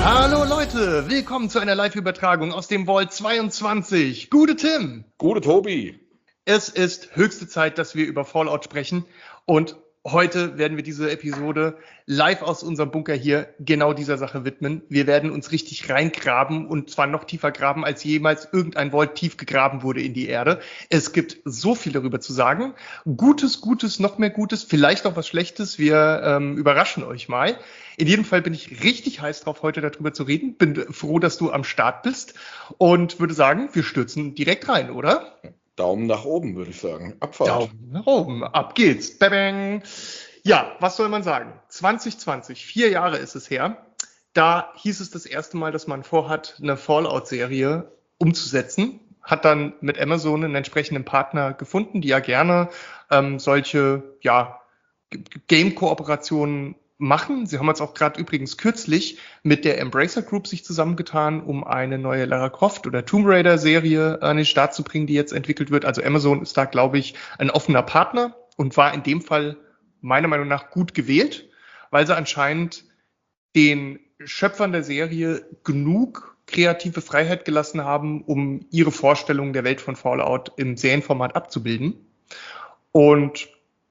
Hallo Leute, willkommen zu einer Live-Übertragung aus dem Vault 22. Gute Tim. Gute Tobi. Es ist höchste Zeit, dass wir über Fallout sprechen und heute werden wir diese Episode live aus unserem Bunker hier genau dieser Sache widmen. Wir werden uns richtig reingraben und zwar noch tiefer graben, als jemals irgendein Vault tief gegraben wurde in die Erde. Es gibt so viel darüber zu sagen. Gutes, noch mehr Gutes, vielleicht auch was Schlechtes. Wir überraschen euch mal. In jedem Fall bin ich richtig heiß drauf, heute darüber zu reden. Bin froh, dass du am Start bist und würde sagen, wir stürzen direkt rein, oder? Daumen nach oben, würde ich sagen. Abfahrt. Daumen nach oben. Ab geht's. Bang. Ja, was soll man sagen? 2020, 4 Jahre ist es her. Da hieß es das erste Mal, dass man vorhat, eine Fallout-Serie umzusetzen. Hat dann mit Amazon einen entsprechenden Partner gefunden, die ja gerne solche Game-Kooperationen machen. Sie haben jetzt auch gerade übrigens kürzlich mit der Embracer Group sich zusammengetan, um eine neue Lara Croft oder Tomb Raider Serie an den Start zu bringen, die jetzt entwickelt wird. Also Amazon ist da, glaube ich, ein offener Partner und war in dem Fall meiner Meinung nach gut gewählt, weil sie anscheinend den Schöpfern der Serie genug kreative Freiheit gelassen haben, um ihre Vorstellungen der Welt von Fallout im Serienformat abzubilden. Und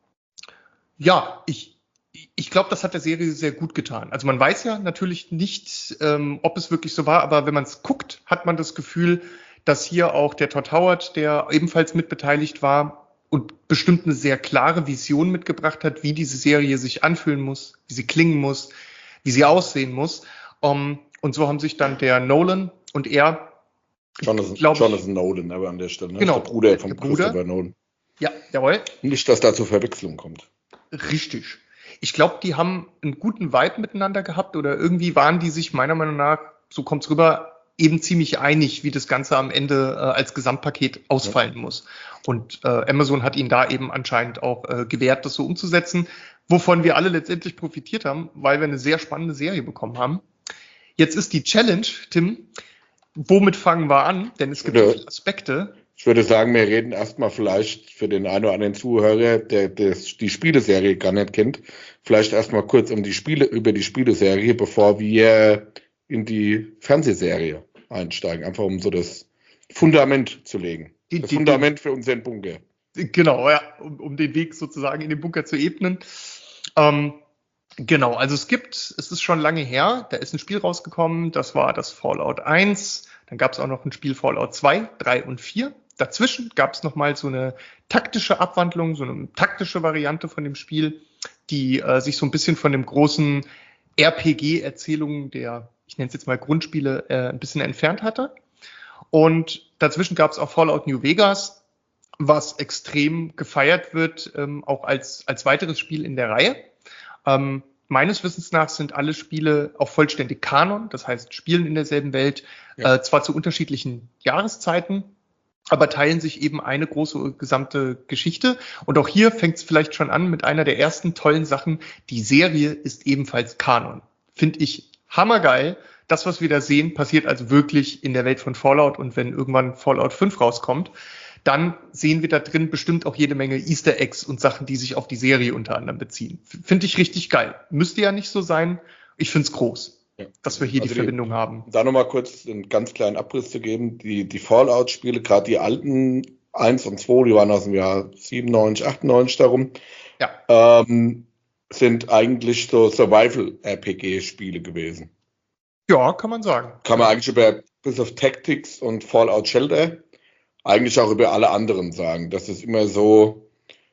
ja, ich glaube, das hat der Serie sehr gut getan. Also man weiß ja natürlich nicht, ob es wirklich so war, aber wenn man es guckt, hat man das Gefühl, dass hier auch der Todd Howard, der ebenfalls mitbeteiligt war und bestimmt eine sehr klare Vision mitgebracht hat, wie diese Serie sich anfühlen muss, wie sie klingen muss, wie sie aussehen muss. Und so haben sich dann der Nolan und er, Jonathan Nolan, aber an der Stelle, genau, der Bruder von Christopher Nolan. Ja, jawohl. Nicht, dass da zur Verwechslung kommt. Richtig. Ich glaube, die haben einen guten Vibe miteinander gehabt oder irgendwie waren die sich meiner Meinung nach, so kommt's rüber, eben ziemlich einig, wie das Ganze am Ende als Gesamtpaket ausfallen muss. Und Amazon hat ihnen da eben anscheinend auch gewährt, das so umzusetzen, wovon wir alle letztendlich profitiert haben, weil wir eine sehr spannende Serie bekommen haben. Jetzt ist die Challenge, Tim, womit fangen wir an? Denn es gibt so viele Aspekte. Ich würde sagen, wir reden erstmal vielleicht für den einen oder anderen Zuhörer, der die Spieleserie gar nicht kennt, vielleicht erstmal kurz über die Spieleserie, bevor wir in die Fernsehserie einsteigen, einfach um so das Fundament zu legen. Das Fundament für unseren Bunker. Genau, ja, um den Weg sozusagen in den Bunker zu ebnen. Genau, also es ist schon lange her, da ist ein Spiel rausgekommen, das war das Fallout 1, dann gab es auch noch ein Spiel Fallout 2, 3 und 4. Dazwischen gab es nochmal so eine taktische Abwandlung, so eine taktische Variante von dem Spiel, die sich so ein bisschen von dem großen RPG-Erzählungen der, ich nenne es jetzt mal Grundspiele, ein bisschen entfernt hatte. Und dazwischen gab es auch Fallout New Vegas, was extrem gefeiert wird, auch als weiteres Spiel in der Reihe. Meines Wissens nach sind alle Spiele auch vollständig Kanon, das heißt spielen in derselben Welt, zwar zu unterschiedlichen Jahreszeiten, aber teilen sich eben eine große gesamte Geschichte. Und auch hier fängt es vielleicht schon an mit einer der ersten tollen Sachen. Die Serie ist ebenfalls Kanon. Finde ich hammergeil. Das, was wir da sehen, passiert also wirklich in der Welt von Fallout. Und wenn irgendwann Fallout 5 rauskommt, dann sehen wir da drin bestimmt auch jede Menge Easter Eggs und Sachen, die sich auf die Serie unter anderem beziehen. Finde ich richtig geil. Müsste ja nicht so sein. Ich finde es groß, dass wir hier die Verbindung haben. Da nochmal kurz einen ganz kleinen Abriss zu geben. Die Fallout-Spiele, gerade die alten 1 und 2, die waren aus dem Jahr 97, 98 darum, sind eigentlich so Survival-RPG-Spiele gewesen. Ja, kann man sagen. Kann man eigentlich bis auf Tactics und Fallout Shelter eigentlich auch über alle anderen sagen. Das ist immer so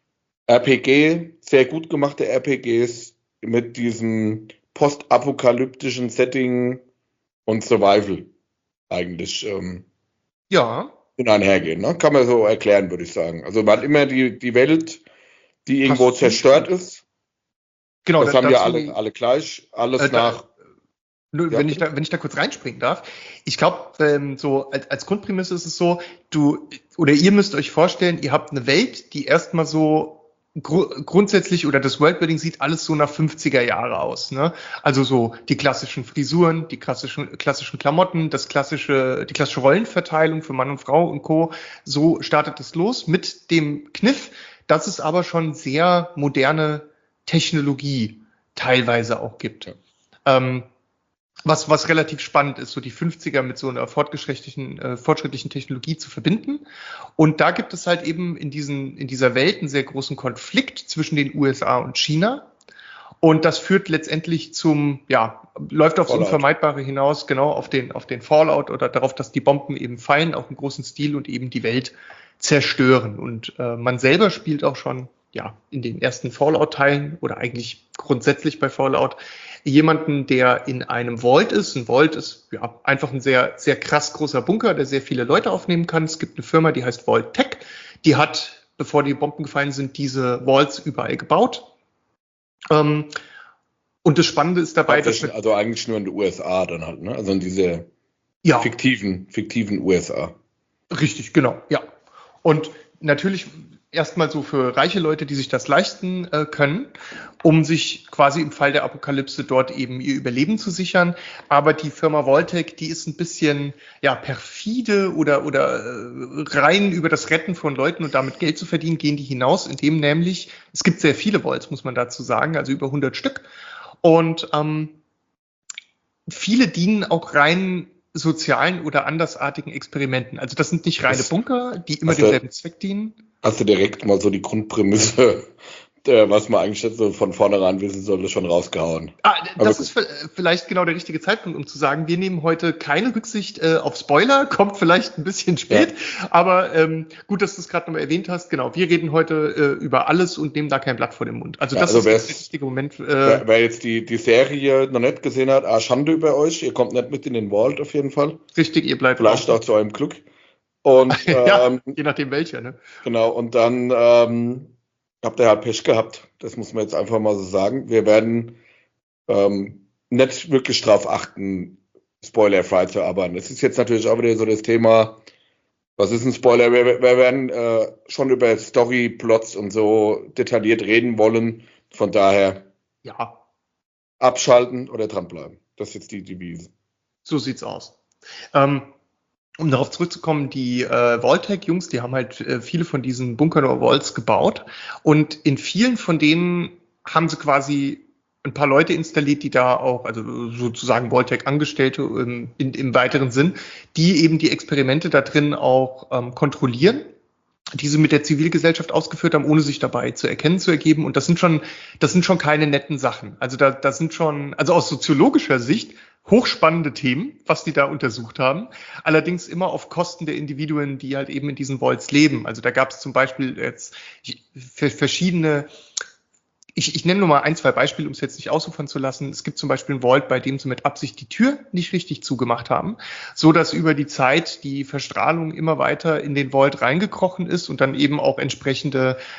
sehr gut gemachte RPGs mit diesem postapokalyptischen Setting und Survival eigentlich einhergehen. Ne? Kann man so erklären, würde ich sagen. Also man hat immer die Welt, die irgendwo zerstört ist. Genau, das haben ja alle gleich. Alles nach... Wenn ich da kurz reinspringen darf. Ich glaube, so als Grundprämisse ist es so, ihr müsst euch vorstellen, ihr habt eine Welt, die erstmal so grundsätzlich, oder das Worldbuilding sieht alles so nach 50er Jahre aus, ne? Also so die klassischen Frisuren, die klassischen Klamotten, die klassische Rollenverteilung für Mann und Frau und Co. So startet es los mit dem Kniff, dass es aber schon sehr moderne Technologie teilweise auch gibt. was relativ spannend ist, so die 50er mit so einer fortschrittlichen Technologie zu verbinden. Und da gibt es halt eben in dieser Welt einen sehr großen Konflikt zwischen den USA und China. Und das führt letztendlich läuft aufs Unvermeidbare hinaus, genau auf den Fallout oder darauf, dass die Bomben eben fallen, auch im großen Stil und eben die Welt zerstören. Und man selber spielt auch schon in den ersten Fallout-Teilen oder eigentlich grundsätzlich bei Fallout jemanden, der in einem Vault ist. Ein Vault ist einfach ein sehr, sehr krass großer Bunker, der sehr viele Leute aufnehmen kann. Es gibt eine Firma, die heißt Vault Tech. Die hat, bevor die Bomben gefallen sind, diese Vaults überall gebaut. Und das Spannende ist dabei, dass also eigentlich nur in den USA dann halt, ne? Also in diese fiktiven USA. Richtig, genau, ja. Und natürlich erstmal so für reiche Leute, die sich das leisten können, um sich quasi im Fall der Apokalypse dort eben ihr Überleben zu sichern. Aber die Firma Vault-Tec, die ist ein bisschen perfide oder rein über das Retten von Leuten und damit Geld zu verdienen, gehen die hinaus, indem nämlich, es gibt sehr viele Vaults, muss man dazu sagen, also über 100 Stück. Und viele dienen auch rein sozialen oder andersartigen Experimenten. Also das sind nicht reine Bunker, die immer demselben Zweck dienen. Hast du direkt mal so die Grundprämisse, was man eigentlich so von vornherein wissen sollte, schon rausgehauen? Das ist vielleicht genau der richtige Zeitpunkt, um zu sagen, wir nehmen heute keine Rücksicht auf Spoiler, kommt vielleicht ein bisschen spät, aber gut, dass du es gerade nochmal erwähnt hast. Genau, wir reden heute über alles und nehmen da kein Blatt vor den Mund. Also das ist der richtige Moment. Wer jetzt die Serie noch nicht gesehen hat, Schande über euch, ihr kommt nicht mit in den Vault auf jeden Fall. Richtig, ihr bleibt vielleicht auch zu eurem Glück. Und, je nachdem welcher, ne? Genau, und dann habt ihr halt Pech gehabt. Das muss man jetzt einfach mal so sagen. Wir werden nicht wirklich drauf achten, spoilerfrei zu arbeiten. Es ist jetzt natürlich auch wieder so das Thema, was ist ein Spoiler? Wir werden schon über Story-Plots und so detailliert reden wollen. Von daher abschalten oder dranbleiben. Das ist jetzt die Devise. So sieht's aus. Um darauf zurückzukommen, die Vault-Tec-Jungs, die haben halt viele von diesen Bunkern oder Vaults gebaut und in vielen von denen haben sie quasi ein paar Leute installiert, die da auch, also sozusagen Vault-Tec-Angestellte im weiteren Sinn, die eben die Experimente da drin auch kontrollieren, die sie mit der Zivilgesellschaft ausgeführt haben, ohne sich dabei zu erkennen zu ergeben. Und das sind schon keine netten Sachen. Also das sind schon, also aus soziologischer Sicht, hochspannende Themen, was die da untersucht haben. Allerdings immer auf Kosten der Individuen, die halt eben in diesen Vaults leben. Also da gab es zum Beispiel jetzt verschiedene, ich nenne nur mal 1, 2 Beispiele, um es jetzt nicht ausufern zu lassen. Es gibt zum Beispiel einen Vault, bei dem sie mit Absicht die Tür nicht richtig zugemacht haben, so dass über die Zeit die Verstrahlung immer weiter in den Vault reingekrochen ist und dann eben auch entsprechend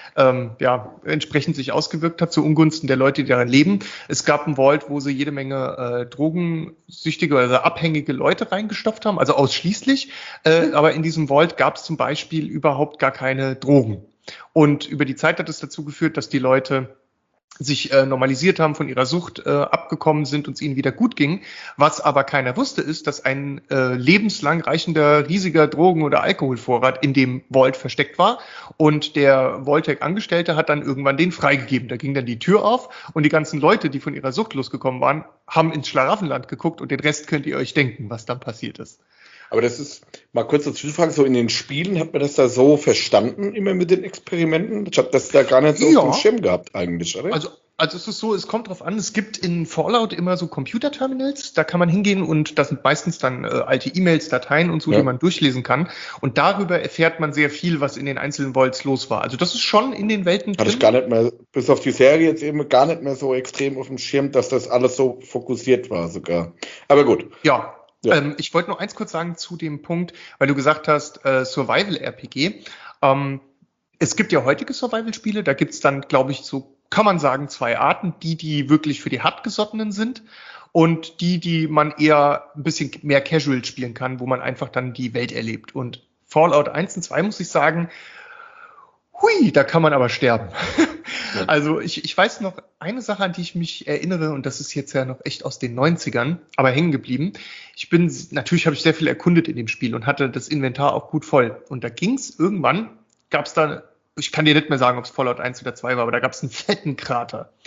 sich ausgewirkt hat zu Ungunsten der Leute, die darin leben. Es gab einen Vault, wo sie jede Menge drogensüchtige oder abhängige Leute reingestopft haben, also ausschließlich. Aber in diesem Vault gab es zum Beispiel überhaupt gar keine Drogen. Und über die Zeit hat es dazu geführt, dass die Leute sich normalisiert haben, von ihrer Sucht abgekommen sind und es ihnen wieder gut ging. Was aber keiner wusste, ist, dass ein lebenslang reichender, riesiger Drogen- oder Alkoholvorrat in dem Vault versteckt war. Und der Vault-Tec-Angestellte hat dann irgendwann den freigegeben. Da ging dann die Tür auf und die ganzen Leute, die von ihrer Sucht losgekommen waren, haben ins Schlaraffenland geguckt und den Rest könnt ihr euch denken, was dann passiert ist. Aber das ist, mal kurz dazu fragen, so in den Spielen hat man das da so verstanden, immer mit den Experimenten? Ich habe das da gar nicht so auf dem Schirm gehabt eigentlich, oder? Also es ist so, es kommt drauf an, es gibt in Fallout immer so Computerterminals, da kann man hingehen und das sind meistens dann alte E-Mails, Dateien und so, die man durchlesen kann. Und darüber erfährt man sehr viel, was in den einzelnen Vaults los war. Also das ist schon in den Welten drin. Hatte ich gar nicht mehr, bis auf die Serie jetzt eben gar nicht mehr so extrem auf dem Schirm, dass das alles so fokussiert war sogar. Aber gut. Ja. Ich wollte noch eins kurz sagen zu dem Punkt, weil du gesagt hast, Survival-RPG. Es gibt ja heutige Survival-Spiele, da gibt's dann, glaube ich, so, kann man sagen, 2 Arten, die wirklich für die Hartgesottenen sind und die man eher ein bisschen mehr casual spielen kann, wo man einfach dann die Welt erlebt. Und Fallout 1 und 2, muss ich sagen, hui, da kann man aber sterben. Ja. Also ich weiß noch eine Sache, an die ich mich erinnere, und das ist jetzt ja noch echt aus den 90ern, aber hängen geblieben. Natürlich habe ich sehr viel erkundet in dem Spiel und hatte das Inventar auch gut voll. Und da gab es da, ich kann dir nicht mehr sagen, ob es Fallout 1 oder 2 war, aber da gab es einen fetten Krater.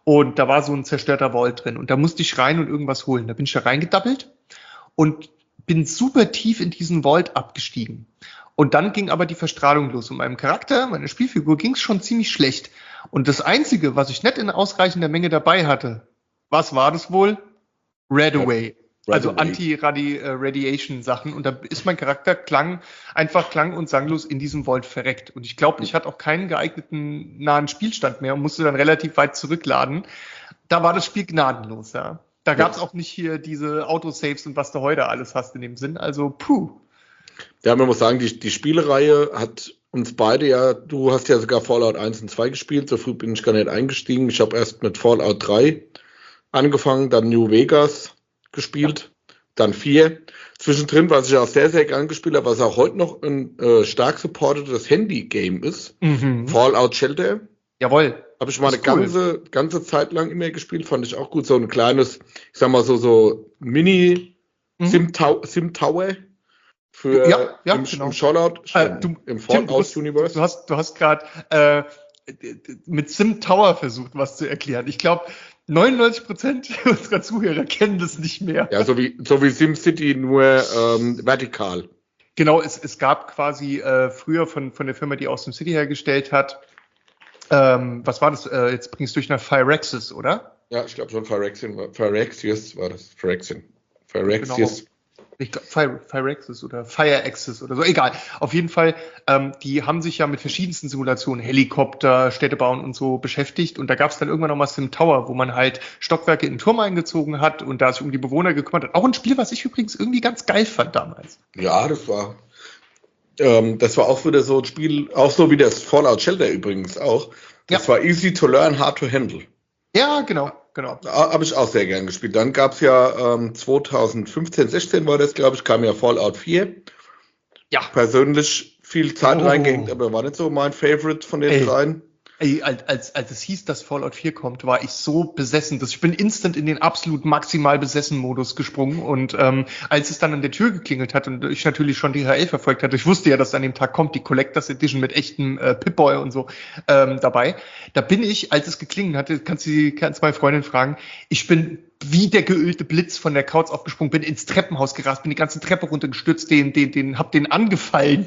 Und da war so ein zerstörter Vault drin. Und da musste ich rein und irgendwas holen. Da bin ich da reingedappelt und bin super tief in diesen Vault abgestiegen. Und dann ging aber die Verstrahlung los. Und meinem Charakter, meiner Spielfigur, ging es schon ziemlich schlecht. Und das Einzige, was ich nicht in ausreichender Menge dabei hatte, was war das wohl? Redaway. Also Anti-Radiation-Sachen. Und da ist mein Charakter klang und sanglos in diesem Vault verreckt. Und ich glaube, ich hatte auch keinen geeigneten nahen Spielstand mehr und musste dann relativ weit zurückladen. Da war das Spiel gnadenlos, ja. Da gab es auch nicht hier diese Autosaves und was du heute alles hast in dem Sinn. Also, puh. Ja, man muss sagen, die Spielereihe hat uns beide ja, du hast ja sogar Fallout 1 und 2 gespielt, so früh bin ich gar nicht eingestiegen. Ich habe erst mit Fallout 3 angefangen, dann New Vegas gespielt, dann 4. Zwischendrin, was ich auch sehr, sehr gern gespielt habe, was auch heute noch ein stark supportetes Handy-Game ist, Fallout Shelter. Jawohl. Habe ich mal eine ganze Zeit lang immer gespielt, fand ich auch gut. So ein kleines, ich sag mal so Sim-Tower für im Fallout, im Fallout-Universe. Du hast gerade mit Sim Tower versucht, was zu erklären. Ich glaube, 99% unserer Zuhörer kennen das nicht mehr. Ja, so wie SimCity, nur vertikal. Genau, es gab quasi früher von der Firma, die auch SimCity hergestellt hat, was war das? Jetzt bringst du durch nach Phyrexis, oder? Ja, ich glaube schon Phyrexius war das. Phyrexius. Genau. Ich glaube, Phyrexis oder Fireaxis oder so, egal. Auf jeden Fall, die haben sich ja mit verschiedensten Simulationen, Helikopter, Städte bauen und so beschäftigt. Und da gab es dann irgendwann nochmal Sim Tower, wo man halt Stockwerke in den Turm eingezogen hat und da sich um die Bewohner gekümmert hat. Auch ein Spiel, was ich übrigens irgendwie ganz geil fand damals. Ja, das war auch wieder so ein Spiel, auch so wie das Fallout Shelter übrigens auch. Das war easy to learn, hard to handle. Ja, genau. Habe ich auch sehr gern gespielt. Dann gab es ja 2015, 16 war das, glaube ich, kam ja Fallout 4. Ja. Persönlich viel Zeit reingehängt, aber war nicht so mein Favorite von den dreien. Als es hieß, dass Fallout 4 kommt, war ich so besessen, dass ich bin instant in den absolut maximal besessen Modus gesprungen und als es dann an der Tür geklingelt hat und ich natürlich schon DHL verfolgt hatte, ich wusste ja, dass an dem Tag kommt die Collectors Edition mit echtem Pip-Boy und so dabei, da bin ich, als es geklingelt hatte, kannst meine Freundin fragen, ich bin wie der geölte Blitz von der Couch aufgesprungen, bin ins Treppenhaus gerast, bin die ganze Treppe runtergestürzt, hab den angefallen,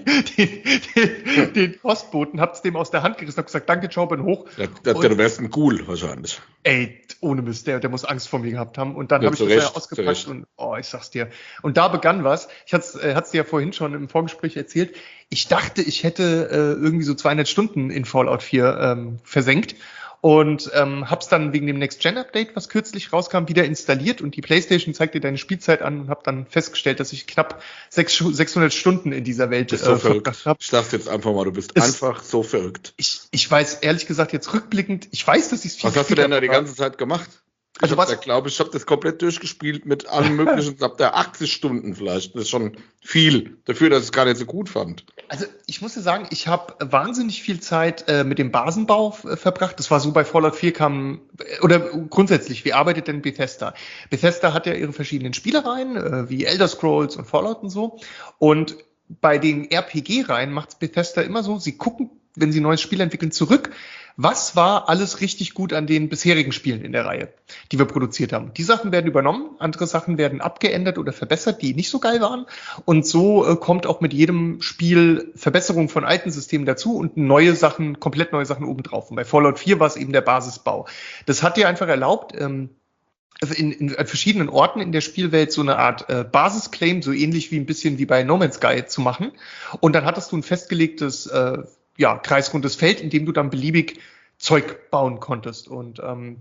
den Postboten, hab's dem aus der Hand gerissen, hab gesagt, danke, ciao, bin hoch. Der wärst ein Ghoul wahrscheinlich. Ey, ohne Mist, der muss Angst vor mir gehabt haben. Und dann habe ich das ja ausgepackt und ich sag's dir. Und da begann was. Ich hat's dir ja vorhin schon im Vorgespräch erzählt. Ich dachte, ich hätte irgendwie so 200 Stunden in Fallout 4 versenkt. Und hab's dann wegen dem Next-Gen-Update, was kürzlich rauskam, wieder installiert und die PlayStation zeigt dir deine Spielzeit an und hab dann festgestellt, dass ich knapp 600 Stunden in dieser Welt verbracht habe. Ich sag's jetzt einfach mal, du bist einfach so verrückt. Ich weiß, ehrlich gesagt, jetzt rückblickend, ich weiß, dass ich viel Was hast du denn da die ganze Zeit gemacht? Ich habe das komplett durchgespielt mit allem möglichen, ab der 80 Stunden vielleicht. Das ist schon viel dafür, dass ich es gar nicht so gut fand. Also ich muss dir sagen, ich habe wahnsinnig viel Zeit mit dem Basenbau verbracht. Das war so, bei Fallout 4 oder grundsätzlich, wie arbeitet denn Bethesda? Bethesda hat ja ihre verschiedenen Spielereien, wie Elder Scrolls und Fallout und so. Und bei den RPG-Reihen macht Bethesda immer so, sie gucken, wenn sie ein neues Spiel entwickeln, zurück. Was war alles richtig gut an den bisherigen Spielen in der Reihe, die wir produziert haben? Die Sachen werden übernommen, andere Sachen werden abgeändert oder verbessert, die nicht so geil waren. Und so kommt auch mit jedem Spiel Verbesserung von alten Systemen dazu und komplett neue Sachen obendrauf. Und bei Fallout 4 war es eben der Basisbau. Das hat dir einfach erlaubt, in verschiedenen Orten in der Spielwelt so eine Art Basisclaim, so ähnlich wie ein bisschen wie bei No Man's Sky zu machen. Und dann hattest du ein festgelegtes kreisrundes Feld, in dem du dann beliebig Zeug bauen konntest. Und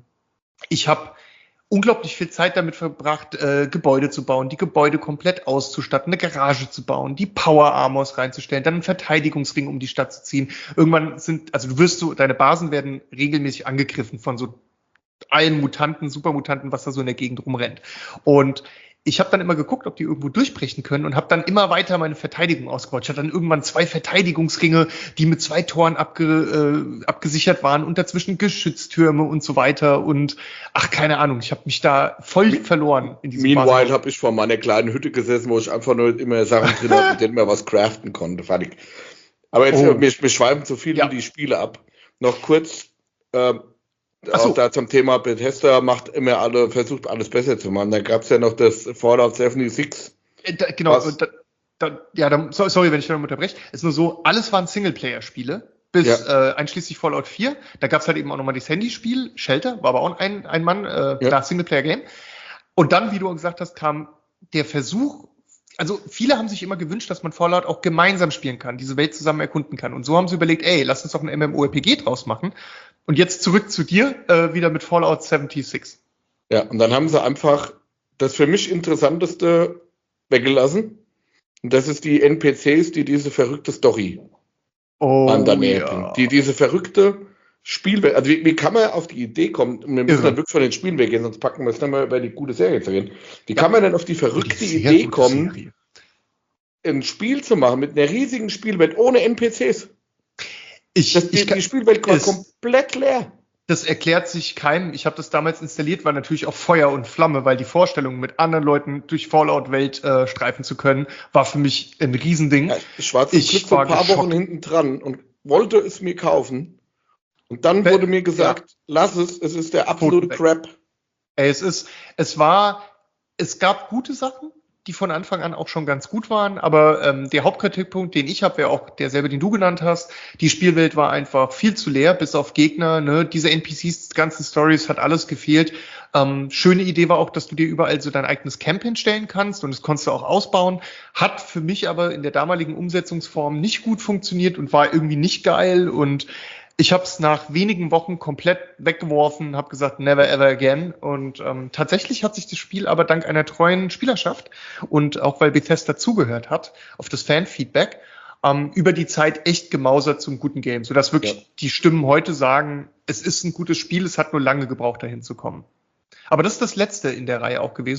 ich habe unglaublich viel Zeit damit verbracht, Gebäude zu bauen, die Gebäude komplett auszustatten, eine Garage zu bauen, die Power Armors reinzustellen, dann einen Verteidigungsring um die Stadt zu ziehen. Irgendwann deine Basen werden regelmäßig angegriffen von so allen Mutanten, Supermutanten, was da so in der Gegend rumrennt. Und ich habe dann immer geguckt, ob die irgendwo durchbrechen können und habe dann immer weiter meine Verteidigung ausgebaut. Ich hatte dann irgendwann 2 Verteidigungsringe, die mit 2 Toren abgesichert waren und dazwischen Geschütztürme und so weiter und keine Ahnung, ich habe mich da voll verloren in diesem Meanwhile habe ich vor meiner kleinen Hütte gesessen, wo ich einfach nur immer Sachen drin habe, mit denen man was craften konnte. Fertig. Aber jetzt wir schweifen zu viel in die Spiele ab. Noch kurz, Ach so. Auch da zum Thema Bethesda versucht alles besser zu machen. Da gab es ja noch das Fallout 76. Genau, sorry, wenn ich da unterbreche. Es ist nur so, alles waren Singleplayer-Spiele, bis einschließlich Fallout 4. Da gab es halt eben auch nochmal das Handyspiel, Shelter, war aber auch ein Mann, Singleplayer-Game. Und dann, wie du gesagt hast, kam der Versuch, also viele haben sich immer gewünscht, dass man Fallout auch gemeinsam spielen kann, diese Welt zusammen erkunden kann. Und so haben sie überlegt, lass uns doch ein MMORPG draus machen. Und jetzt zurück zu dir, wieder mit Fallout 76. Ja, und dann haben sie einfach das für mich Interessanteste weggelassen. Und das ist die NPCs, die diese verrückte Story an der Nähe bringen. Die diese verrückte Spielwelt, also wie kann man auf die Idee kommen, wir müssen dann wirklich von den Spielen weggehen, sonst packen wir es dann mal über die gute Serie zu reden. Wie kann man denn auf die verrückte Idee kommen, ein Spiel zu machen mit einer riesigen Spielwelt ohne NPCs? Die Spielwelt war komplett leer. Das erklärt sich keinem. Ich habe das damals installiert, war natürlich auch Feuer und Flamme, weil die Vorstellung, mit anderen Leuten durch Fallout-Welt streifen zu können, war für mich ein Riesending. Ja, ich war zum Glück vor ein paar Wochen hinten dran und wollte es mir kaufen. Und dann wurde mir gesagt, lass es ist der absolute Crap. Es gab gute Sachen, die von Anfang an auch schon ganz gut waren, aber der Hauptkritikpunkt, den ich habe, wäre auch derselbe, den du genannt hast. Die Spielwelt war einfach viel zu leer, bis auf Gegner, ne? Diese NPCs, ganzen Stories, hat alles gefehlt. Schöne Idee war auch, dass du dir überall so dein eigenes Camp hinstellen kannst und das konntest du auch ausbauen. Hat für mich aber in der damaligen Umsetzungsform nicht gut funktioniert und war irgendwie nicht geil, und ich habe es nach wenigen Wochen komplett weggeworfen, habe gesagt, never ever again. Und tatsächlich hat sich das Spiel aber dank einer treuen Spielerschaft und auch weil Bethesda zugehört hat auf das Fanfeedback, über die Zeit echt gemausert zum guten Game, sodass wirklich die Stimmen heute sagen, es ist ein gutes Spiel, es hat nur lange gebraucht, dahin zu kommen. Aber das ist das Letzte in der Reihe auch gewesen.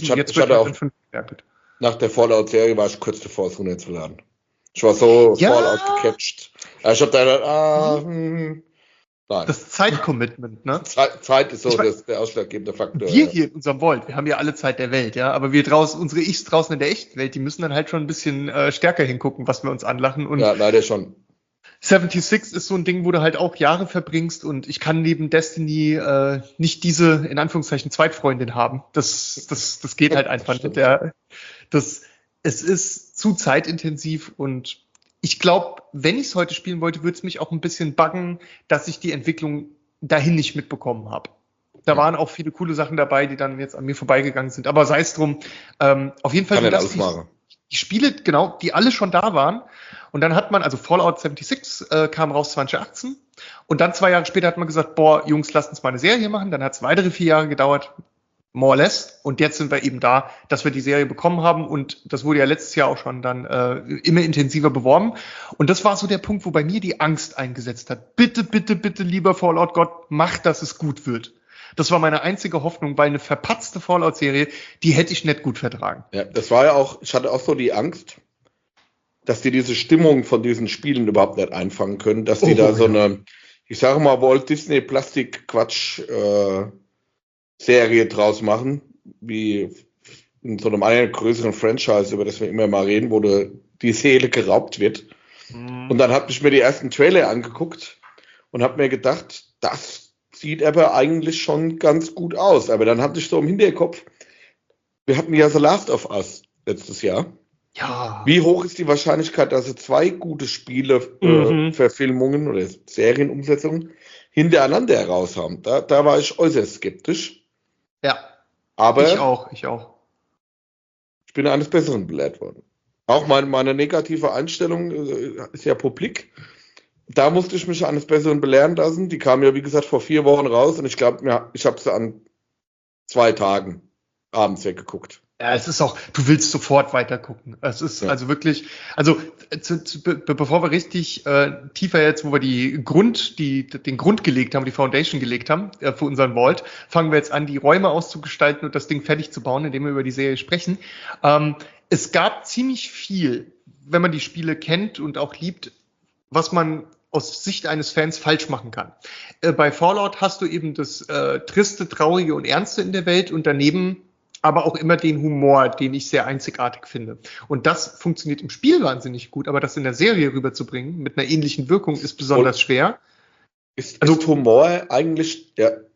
Nach der Fallout-Serie war ich kurz davor, es runterzuladen. Ich war so Fallout gecatcht. Ich habe da gedacht, nein. Das Zeitcommitment, ne? Zeit ist so der ausschlaggebende Faktor. Wir hier in unserem Vault, wir haben ja alle Zeit der Welt, ja, aber unsere Ichs draußen in der echten Welt, die müssen dann halt schon ein bisschen stärker hingucken, was wir uns anlachen. Und ja, leider schon. 76 ist so ein Ding, wo du halt auch Jahre verbringst, und ich kann neben Destiny nicht diese, in Anführungszeichen, Zweitfreundin haben. Das geht halt einfach nicht. Es ist zu zeitintensiv, und ich glaube, wenn ich es heute spielen wollte, würde es mich auch ein bisschen buggen, dass ich die Entwicklung dahin nicht mitbekommen habe. Da waren auch viele coole Sachen dabei, die dann jetzt an mir vorbeigegangen sind. Aber sei es drum, auf jeden Fall, dass die Spiele, genau, die alle schon da waren. Und dann hat man, also Fallout 76 kam raus 2018. Und dann 2 Jahre später hat man gesagt, boah, Jungs, lasst uns mal eine Serie machen. Dann hat es weitere 4 Jahre gedauert. More or less. Und jetzt sind wir eben da, dass wir die Serie bekommen haben, und das wurde ja letztes Jahr auch schon dann immer intensiver beworben. Und das war so der Punkt, wo bei mir die Angst eingesetzt hat. Bitte, bitte, bitte, lieber Fallout Gott, mach, dass es gut wird. Das war meine einzige Hoffnung, weil eine verpatzte Fallout-Serie, die hätte ich nicht gut vertragen. Ja, das war ja auch, ich hatte auch so die Angst, dass die diese Stimmung von diesen Spielen überhaupt nicht einfangen können, dass die so eine, ich sage mal, Walt Disney Plastik-Quatsch Serie draus machen, wie in so einem größeren Franchise, über das wir immer mal reden, wo die Seele geraubt wird. Und dann habe ich mir die ersten Trailer angeguckt und habe mir gedacht, das sieht aber eigentlich schon ganz gut aus. Aber dann hatte ich so im Hinterkopf, wir hatten ja The Last of Us letztes Jahr. Ja. Wie hoch ist die Wahrscheinlichkeit, dass sie 2 gute Spiele, Verfilmungen oder Serienumsetzungen hintereinander heraus haben? Da war ich äußerst skeptisch. Ja, aber ich auch. Ich bin eines Besseren belehrt worden. Auch meine negative Einstellung ist ja publik. Da musste ich mich eines Besseren belehren lassen. Die kam ja, wie gesagt, vor 4 Wochen raus, und ich glaube, ich habe sie an 2 Tagen abends weggeguckt. Ja, es ist auch, du willst sofort weiter gucken. Es ist also wirklich, also bevor wir richtig tiefer jetzt, wo wir den Grund gelegt haben, die Foundation gelegt haben für unseren Vault, fangen wir jetzt an, die Räume auszugestalten und das Ding fertig zu bauen, indem wir über die Serie sprechen. Es gab ziemlich viel, wenn man die Spiele kennt und auch liebt, was man aus Sicht eines Fans falsch machen kann. Bei Fallout hast du eben das Triste, Traurige und Ernste in der Welt, und daneben aber auch immer den Humor, den ich sehr einzigartig finde. Und das funktioniert im Spiel wahnsinnig gut, aber das in der Serie rüberzubringen mit einer ähnlichen Wirkung ist besonders schwer. Ist Humor eigentlich,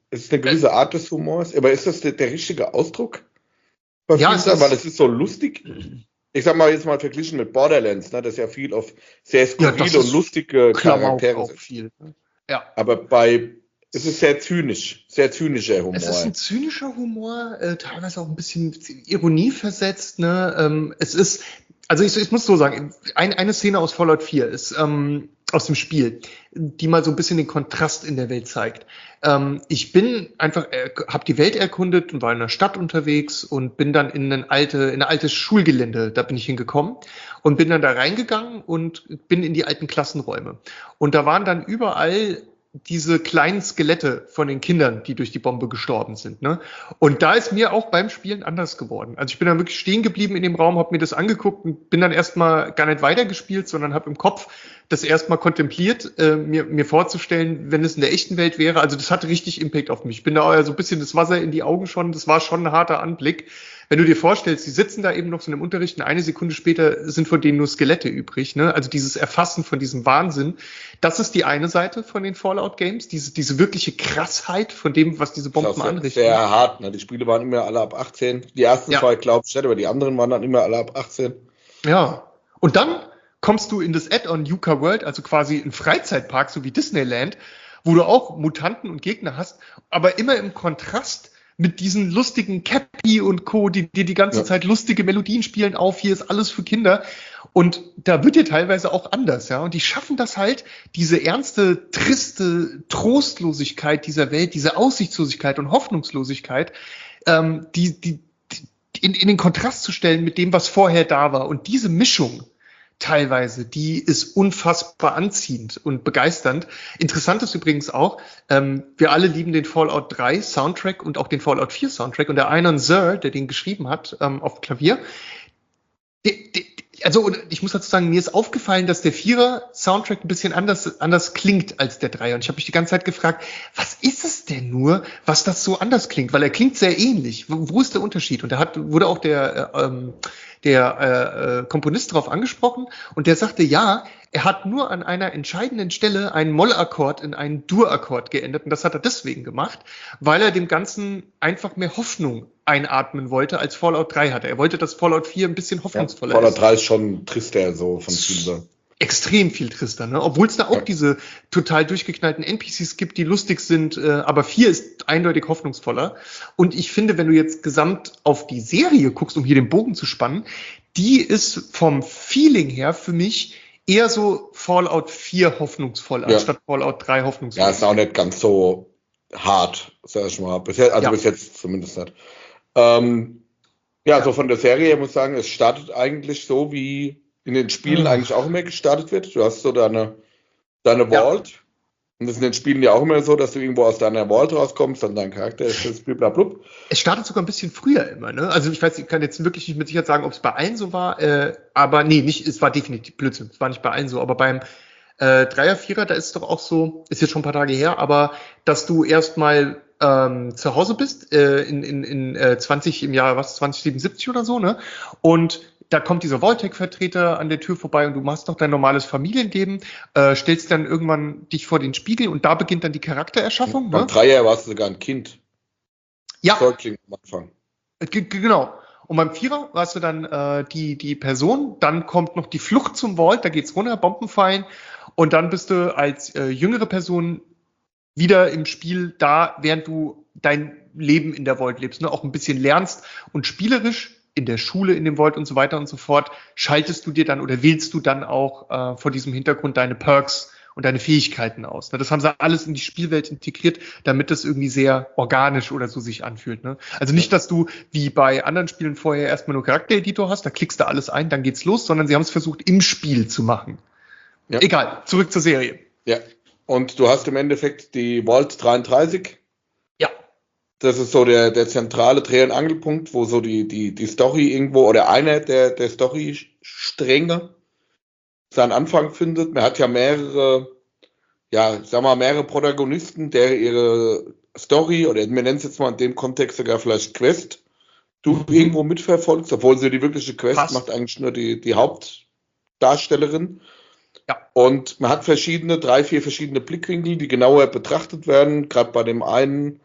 Es ist eine gewisse Art des Humors, aber ist das der richtige Ausdruck? Ja, Weil es ist so lustig. Ich sag mal jetzt mal verglichen mit Borderlands, ne, das ja viel auf sehr skurrile und lustige Charaktere auch viel. Ne? Ja. Aber es ist sehr zynischer Humor. Es ist ein zynischer Humor, teilweise auch ein bisschen Ironie versetzt. Ne? Es ist, also ich muss so sagen, eine Szene aus Fallout 4 ist aus dem Spiel, die mal so ein bisschen den Kontrast in der Welt zeigt. Ich bin einfach, habe die Welt erkundet und war in einer Stadt unterwegs und bin dann in ein altes Schulgelände, da bin ich hingekommen und bin dann da reingegangen und bin in die alten Klassenräume. Und da waren dann überall diese kleinen Skelette von den Kindern, die durch die Bombe gestorben sind. Ne? Und da ist mir auch beim Spielen anders geworden. Also ich bin dann wirklich stehen geblieben in dem Raum, habe mir das angeguckt und bin dann erstmal gar nicht weitergespielt, sondern habe im Kopf das erstmal kontempliert, mir vorzustellen, wenn es in der echten Welt wäre. Also das hatte richtig Impact auf mich. Ich bin da so ein bisschen das Wasser in die Augen schon. Das war schon ein harter Anblick. Wenn du dir vorstellst, die sitzen da eben noch so in einem Unterricht und eine Sekunde später sind von denen nur Skelette übrig. Ne? Also dieses Erfassen von diesem Wahnsinn, das ist die eine Seite von den Fallout-Games, diese wirkliche Krassheit von dem, was diese Bomben anrichten. Sehr hart, ne? Die Spiele waren immer alle ab 18. Die ersten zwei, glaube ich, aber die anderen waren dann immer alle ab 18. Ja, und dann kommst du in das Add-on Yucca World, also quasi ein Freizeitpark, so wie Disneyland, wo du auch Mutanten und Gegner hast, aber immer im Kontrast mit diesen lustigen Cappy und Co., die die ganze Zeit lustige Melodien spielen auf, hier ist alles für Kinder. Und da wird dir teilweise auch anders, ja. Und die schaffen das halt, diese ernste, triste Trostlosigkeit dieser Welt, diese Aussichtslosigkeit und Hoffnungslosigkeit, die in den Kontrast zu stellen mit dem, was vorher da war. Und diese Mischung teilweise, die ist unfassbar anziehend und begeisternd. Interessant ist übrigens auch, wir alle lieben den Fallout 3 Soundtrack und auch den Fallout 4 Soundtrack und der Einon Zur, der den geschrieben hat auf Klavier, also ich muss dazu sagen, mir ist aufgefallen, dass der 4er Soundtrack ein bisschen anders klingt als der 3er. Und ich habe mich die ganze Zeit gefragt, was ist es denn nur, was das so anders klingt? Weil er klingt sehr ähnlich. Wo ist der Unterschied? Und da wurde auch der Komponist darauf angesprochen und der sagte, ja, er hat nur an einer entscheidenden Stelle einen Mollakkord in einen Dur-Akkord geändert und das hat er deswegen gemacht, weil er dem Ganzen einfach mehr Hoffnung einatmen wollte, als Fallout 3 hatte. Er wollte, dass Fallout 4 ein bisschen hoffnungsvoller Fallout 3 ist schon trister, so von Spielen. Extrem viel trister, ne? Obwohl es da auch diese total durchgeknallten NPCs gibt, die lustig sind, aber 4 ist eindeutig hoffnungsvoller. Und ich finde, wenn du jetzt gesamt auf die Serie guckst, um hier den Bogen zu spannen, die ist vom Feeling her für mich eher so Fallout 4 hoffnungsvoll, anstatt Fallout 3 hoffnungsvoll. Ja, ist auch nicht ganz so hart, sag ich mal. Bis jetzt zumindest nicht. So von der Serie, ich muss sagen, es startet eigentlich so, wie in den Spielen eigentlich auch immer gestartet wird. Du hast so deine Vault. Und das ist in den Spielen ja auch immer so, dass du irgendwo aus deiner Vault rauskommst, dann dein Charakter ist das blablabla. Es startet sogar ein bisschen früher immer, ne? Also ich weiß, ich kann jetzt wirklich nicht mit Sicherheit sagen, ob es bei allen so war, aber nee, es war definitiv Blödsinn. Es war nicht bei allen so, aber beim Dreier, Vierer, da ist es doch auch so, ist jetzt schon ein paar Tage her, aber dass du erstmal zu Hause bist, im Jahr 2077 oder so, ne? Und da kommt dieser Vault-Tech-Vertreter an der Tür vorbei und du machst noch dein normales Familienleben, stellst dann irgendwann dich vor den Spiegel und da beginnt dann die Charaktererschaffung. Beim Dreier warst du sogar ein Kind. Ja. Säugling am Anfang. Genau. Und beim Vierer warst du dann die Person, dann kommt noch die Flucht zum Vault, da geht's runter, Bomben fallen und dann bist du als jüngere Person wieder im Spiel da, während du dein Leben in der Vault lebst, ne? Auch ein bisschen lernst und spielerisch in der Schule, in dem Vault und so weiter und so fort, schaltest du dir dann oder wählst du dann auch vor diesem Hintergrund deine Perks und deine Fähigkeiten aus. Ne? Das haben sie alles in die Spielwelt integriert, damit das irgendwie sehr organisch oder so sich anfühlt. Ne? Also nicht, dass du wie bei anderen Spielen vorher erstmal nur Charaktereditor hast, da klickst du alles ein, dann geht's los, sondern sie haben es versucht, im Spiel zu machen. Ja. Egal, zurück zur Serie. Ja, und du hast im Endeffekt die Vault 33. Ja. Das ist so der zentrale Dreh- und Angelpunkt, wo so die Story irgendwo oder einer der Story-Stränge seinen Anfang findet. Man hat ja mehrere Protagonisten, der ihre Story, oder wir nennen es jetzt mal in dem Kontext sogar vielleicht Quest, du irgendwo mitverfolgst, obwohl sie die wirkliche Quest macht eigentlich nur die Hauptdarstellerin. Ja. Und man hat 3-4 verschiedene Blickwinkel, die genauer betrachtet werden. Gerade bei dem einen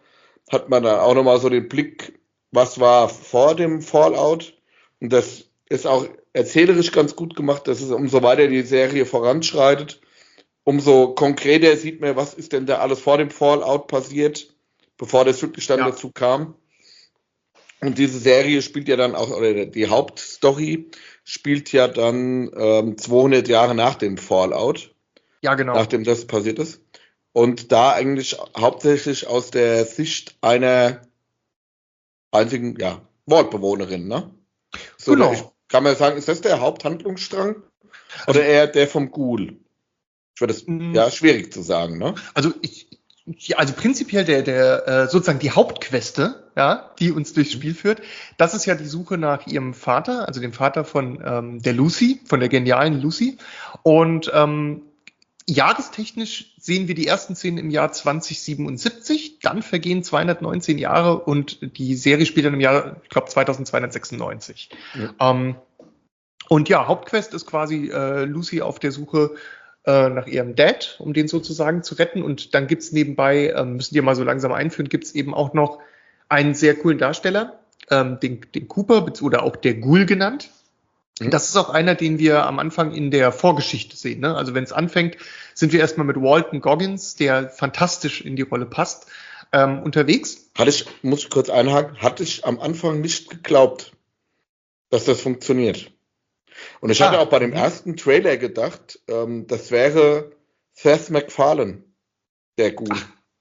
hat man dann auch nochmal so den Blick, was war vor dem Fallout. Und das ist auch erzählerisch ganz gut gemacht, dass es umso weiter die Serie voranschreitet, umso konkreter sieht man, was ist denn da alles vor dem Fallout passiert, bevor das wirklich dann dazu kam. Und diese Serie spielt ja dann auch, oder die Hauptstory spielt ja dann 200 Jahre nach dem Fallout. Ja, genau. Nachdem das passiert ist. Und da eigentlich hauptsächlich aus der Sicht einer einzigen, Waldbewohnerin, ne? So, Genau. Kann man sagen, ist das der Haupthandlungsstrang? Oder eher der vom Ghoul? Ich würde das, schwierig zu sagen, ne? Also also prinzipiell der sozusagen die Hauptqueste, ja, die uns durchs Spiel führt, das ist ja die Suche nach ihrem Vater, also dem Vater von der Lucy, von der genialen Lucy. Und jahrestechnisch sehen wir die ersten Szenen im Jahr 2077, dann vergehen 219 Jahre und die Serie spielt dann im Jahr, ich glaube, 2296. Ja. Und ja, Hauptquest ist quasi Lucy auf der Suche nach ihrem Dad, um den sozusagen zu retten. Und dann gibt's nebenbei, müssen die mal so langsam einführen, gibt's eben auch noch einen sehr coolen Darsteller, den Cooper oder auch der Ghoul genannt. Das ist auch einer, den wir am Anfang in der Vorgeschichte sehen. Ne? Also wenn es anfängt, sind wir erstmal mit Walton Goggins, der fantastisch in die Rolle passt, unterwegs. Muss ich kurz einhaken, hatte ich am Anfang nicht geglaubt, dass das funktioniert. Und ich hatte auch bei dem ersten Trailer gedacht, das wäre Seth MacFarlane, der Ghoul.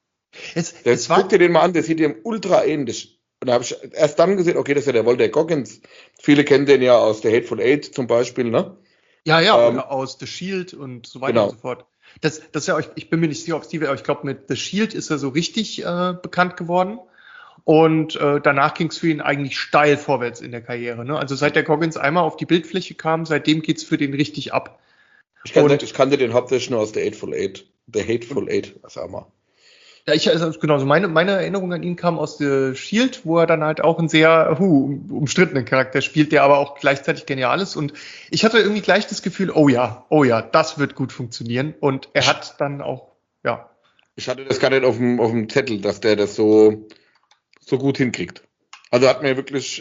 Guck dir den mal an, der sieht dem ultra ähnlich. Und da habe ich erst dann gesehen, okay, das ist ja der Walter Goggins. Viele kennen den ja aus der Hateful Eight zum Beispiel, ne? Ja, oder aus The Shield und so weiter und so fort. Das ist ja, ich bin mir nicht sicher, ob Steve, aber ich glaube, mit The Shield ist er so richtig bekannt geworden. Und danach ging es für ihn eigentlich steil vorwärts in der Karriere. Ne? Also seit der Goggins einmal auf die Bildfläche kam, seitdem geht's für den richtig ab. Ich kannte den hauptsächlich nur aus der Hateful Eight. Der Hateful Eight, was auch mal. Ja, also meine Erinnerung an ihn kam aus The Shield, wo er dann halt auch einen sehr umstrittenen Charakter spielt, der aber auch gleichzeitig genial ist. Und ich hatte irgendwie gleich das Gefühl, oh ja, das wird gut funktionieren. Und er hat dann auch, ja. Ich hatte das gar nicht auf dem Zettel, dass der das so gut hinkriegt. Also hat mir wirklich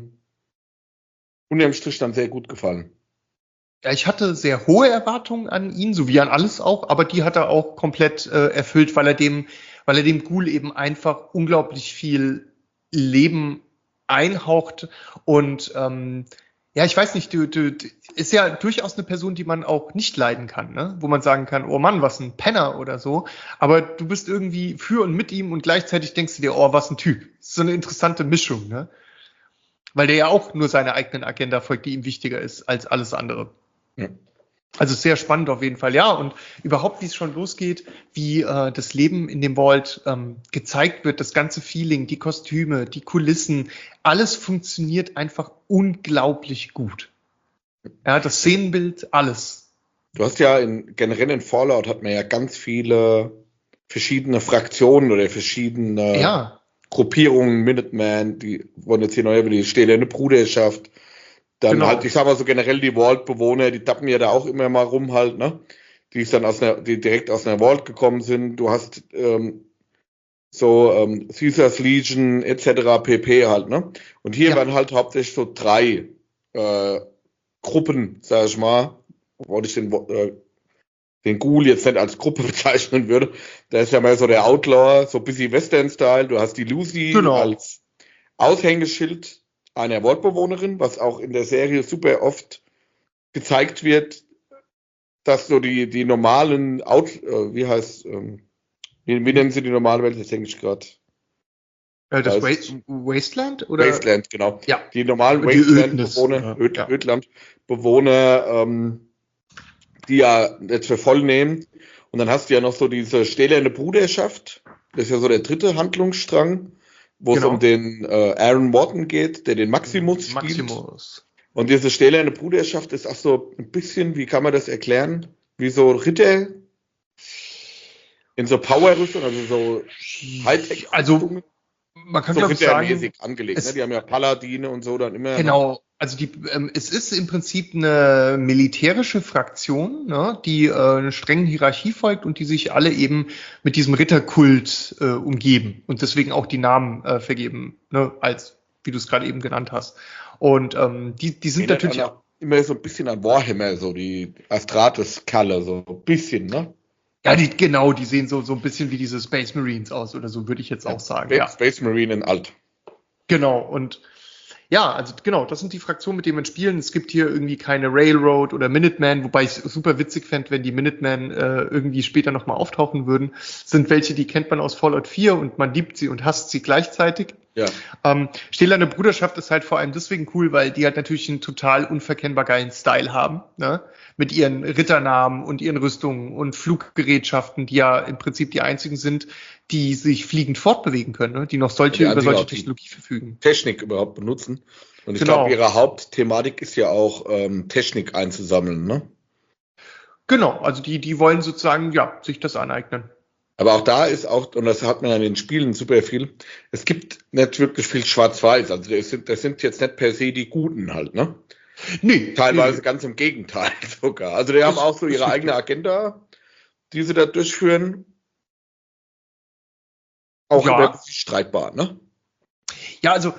unterm Strich dann sehr gut gefallen. Ja, ich hatte sehr hohe Erwartungen an ihn, so wie an alles auch, aber die hat er auch komplett erfüllt, weil er dem Ghoul eben einfach unglaublich viel Leben einhaucht und ja, ich weiß nicht, du ist ja durchaus eine Person, die man auch nicht leiden kann, ne? Wo man sagen kann, oh Mann, was ein Penner oder so, aber du bist irgendwie für und mit ihm und gleichzeitig denkst du dir, oh, was ein Typ. Das ist so eine interessante Mischung, ne? Weil der ja auch nur seiner eigenen Agenda folgt, die ihm wichtiger ist als alles andere. Ja. Also sehr spannend auf jeden Fall, ja. Und überhaupt, wie es schon losgeht, wie das Leben in dem Vault gezeigt wird, das ganze Feeling, die Kostüme, die Kulissen, alles funktioniert einfach unglaublich gut. Ja, das Szenenbild, alles. Du hast ja generell in Fallout hat man ja ganz viele verschiedene Fraktionen oder verschiedene Gruppierungen, Minutemen, die wollen jetzt hier neu über die stählerne Bruderschaft. Dann halt, ich sag mal so generell die Vault-Bewohner, die tappen ja da auch immer mal rum halt, ne? Die direkt aus einer Vault gekommen sind. Du hast Caesar's Legion etc. pp. Halt, ne? Und hier waren halt hauptsächlich so 3 Gruppen, sag ich mal, obwohl ich den Ghoul jetzt nicht als Gruppe bezeichnen würde. Da ist ja mehr so der Outlaw, so ein bisschen Western-Style. Du hast die Lucy als Aushängeschild einer Vault-Bewohnerin, was auch in der Serie super oft gezeigt wird, dass so die normalen wie nennen sie die normale Welt? Das denke ich gerade. Das Wasteland? Oder? Wasteland, genau. Ja. Die normalen Wasteland-Bewohner, Ödland-Bewohner, die ja jetzt für voll nehmen. Und dann hast du ja noch so diese stählerne Bruderschaft. Das ist ja so der dritte Handlungsstrang, wo es um den Aaron Morton geht, der den Maximus spielt. Und diese stählerne Bruderschaft ist auch so ein bisschen, wie kann man das erklären? Wie so Ritter in so Power-Rüstung, also so Hightech. Also man kann so glaube ich sagen, angelegt. Ne? Die haben ja Paladine und so dann immer. Genau. Also es ist im Prinzip eine militärische Fraktion, ne, die einer strengen Hierarchie folgt und die sich alle eben mit diesem Ritterkult umgeben und deswegen auch die Namen vergeben, ne, als wie du es gerade eben genannt hast. Und die sind natürlich auch immer so ein bisschen an Warhammer, so die Astrates-Kalle, so ein bisschen, ne? ja, die sehen so ein bisschen wie diese Space Marines aus oder so, würde ich jetzt auch sagen. Ja, Space Marine in alt. genau. Und ja, also genau, das sind die Fraktionen, mit denen man spielen. Es gibt hier irgendwie keine Railroad oder Minutemen, wobei ich es super witzig fände, wenn die Minutemen irgendwie später nochmal auftauchen würden. Sind welche, die kennt man aus Fallout 4 und man liebt sie und hasst sie gleichzeitig. Ja. Stählerne Bruderschaft ist halt vor allem deswegen cool, weil die halt natürlich einen total unverkennbar geilen Style haben, ne? Mit ihren Ritternamen und ihren Rüstungen und Fluggerätschaften, die ja im Prinzip die einzigen sind, die sich fliegend fortbewegen können, ne? Die noch über solche Technologie verfügen. Technik überhaupt benutzen. Und ich Genau. glaube, ihre Hauptthematik ist ja auch Technik einzusammeln, ne? Genau, also die wollen sozusagen, ja, sich das aneignen. Aber auch da ist auch, und das hat man in den Spielen super viel, es gibt nicht wirklich viel Schwarz-Weiß. Also das sind jetzt nicht per se die Guten halt, ne? Nee. Teilweise ganz im Gegenteil sogar. Also die haben auch so ihre eigene Agenda, die sie da durchführen. Auch immer streitbar, ne? Ja, also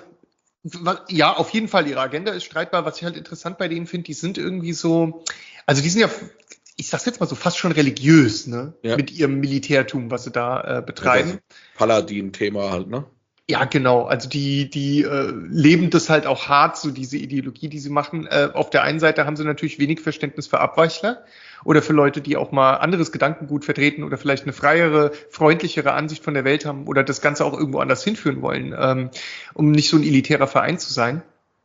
ja, auf jeden Fall, ihre Agenda ist streitbar. Was ich halt interessant bei denen finde, die sind irgendwie so, also die sind ja, ich sag's jetzt mal so, fast schon religiös, ne? Ja. Mit ihrem Militärtum, was sie da betreiben. Das Paladin-Thema halt, ne? Ja, genau. Also die leben das halt auch hart, so diese Ideologie, die sie machen. Auf der einen Seite haben sie natürlich wenig Verständnis für Abweichler oder für Leute, die auch mal anderes Gedankengut vertreten oder vielleicht eine freiere, freundlichere Ansicht von der Welt haben oder das Ganze auch irgendwo anders hinführen wollen, um nicht so ein elitärer Verein zu sein.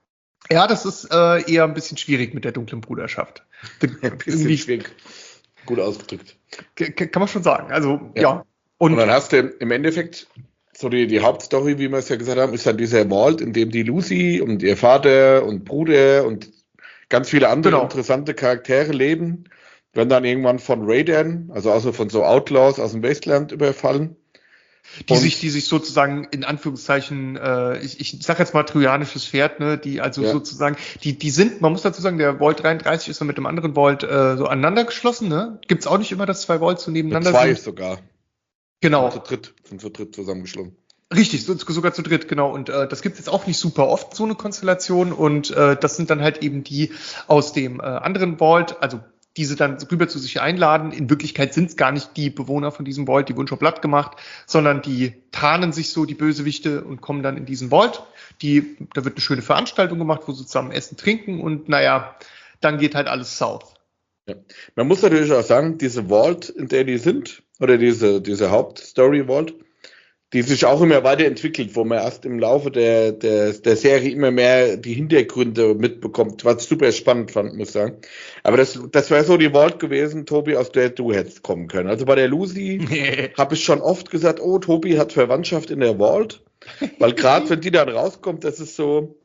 Ja, das ist eher ein bisschen schwierig mit der dunklen Bruderschaft. Ein bisschen schwierig. Gut ausgedrückt. Kann man schon sagen. Also, ja. Und dann hast du im Endeffekt so die Hauptstory, wie wir es ja gesagt haben, ist dann dieser Vault, in dem die Lucy und ihr Vater und Bruder und ganz viele andere interessante Charaktere leben, werden dann irgendwann von Raidern, also von so Outlaws aus dem Wasteland überfallen. Die sich sozusagen in Anführungszeichen, ich sag jetzt mal trojanisches Pferd, ne, die also sozusagen, die sind, man muss dazu sagen, der Vault 33 ist dann mit dem anderen Vault so aneinander geschlossen, ne? Gibt's auch nicht immer, dass zwei Vaults so nebeneinander sind? Zwei sogar. Genau. Sind zu dritt zusammengeschlungen. Richtig, sogar zu dritt, genau. Und das gibt's jetzt auch nicht super oft, so eine Konstellation. Und das sind dann halt eben die aus dem anderen Vault, also diese dann rüber zu sich einladen. In Wirklichkeit sind es gar nicht die Bewohner von diesem Vault, die wurden schon platt gemacht, sondern die tarnen sich so, die Bösewichte, und kommen dann in diesen Vault. Da wird eine schöne Veranstaltung gemacht, wo sie zusammen essen, trinken und naja, dann geht halt alles south. Ja. Man muss natürlich auch sagen, diese Vault, in der die sind, oder diese Hauptstory-Vault, die sich auch immer weiterentwickelt, wo man erst im Laufe der Serie immer mehr die Hintergründe mitbekommt, was ich super spannend fand, muss ich sagen. Aber das wäre so die Vault gewesen, Tobi, aus der du hättest kommen können. Also bei der Lucy habe ich schon oft gesagt, oh, Tobi hat Verwandtschaft in der Vault, weil gerade wenn die dann rauskommt, das ist so,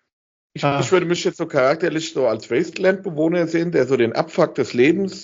ich würde mich jetzt so charakterlich so als Wasteland-Bewohner sehen, der so den Abfuck des Lebens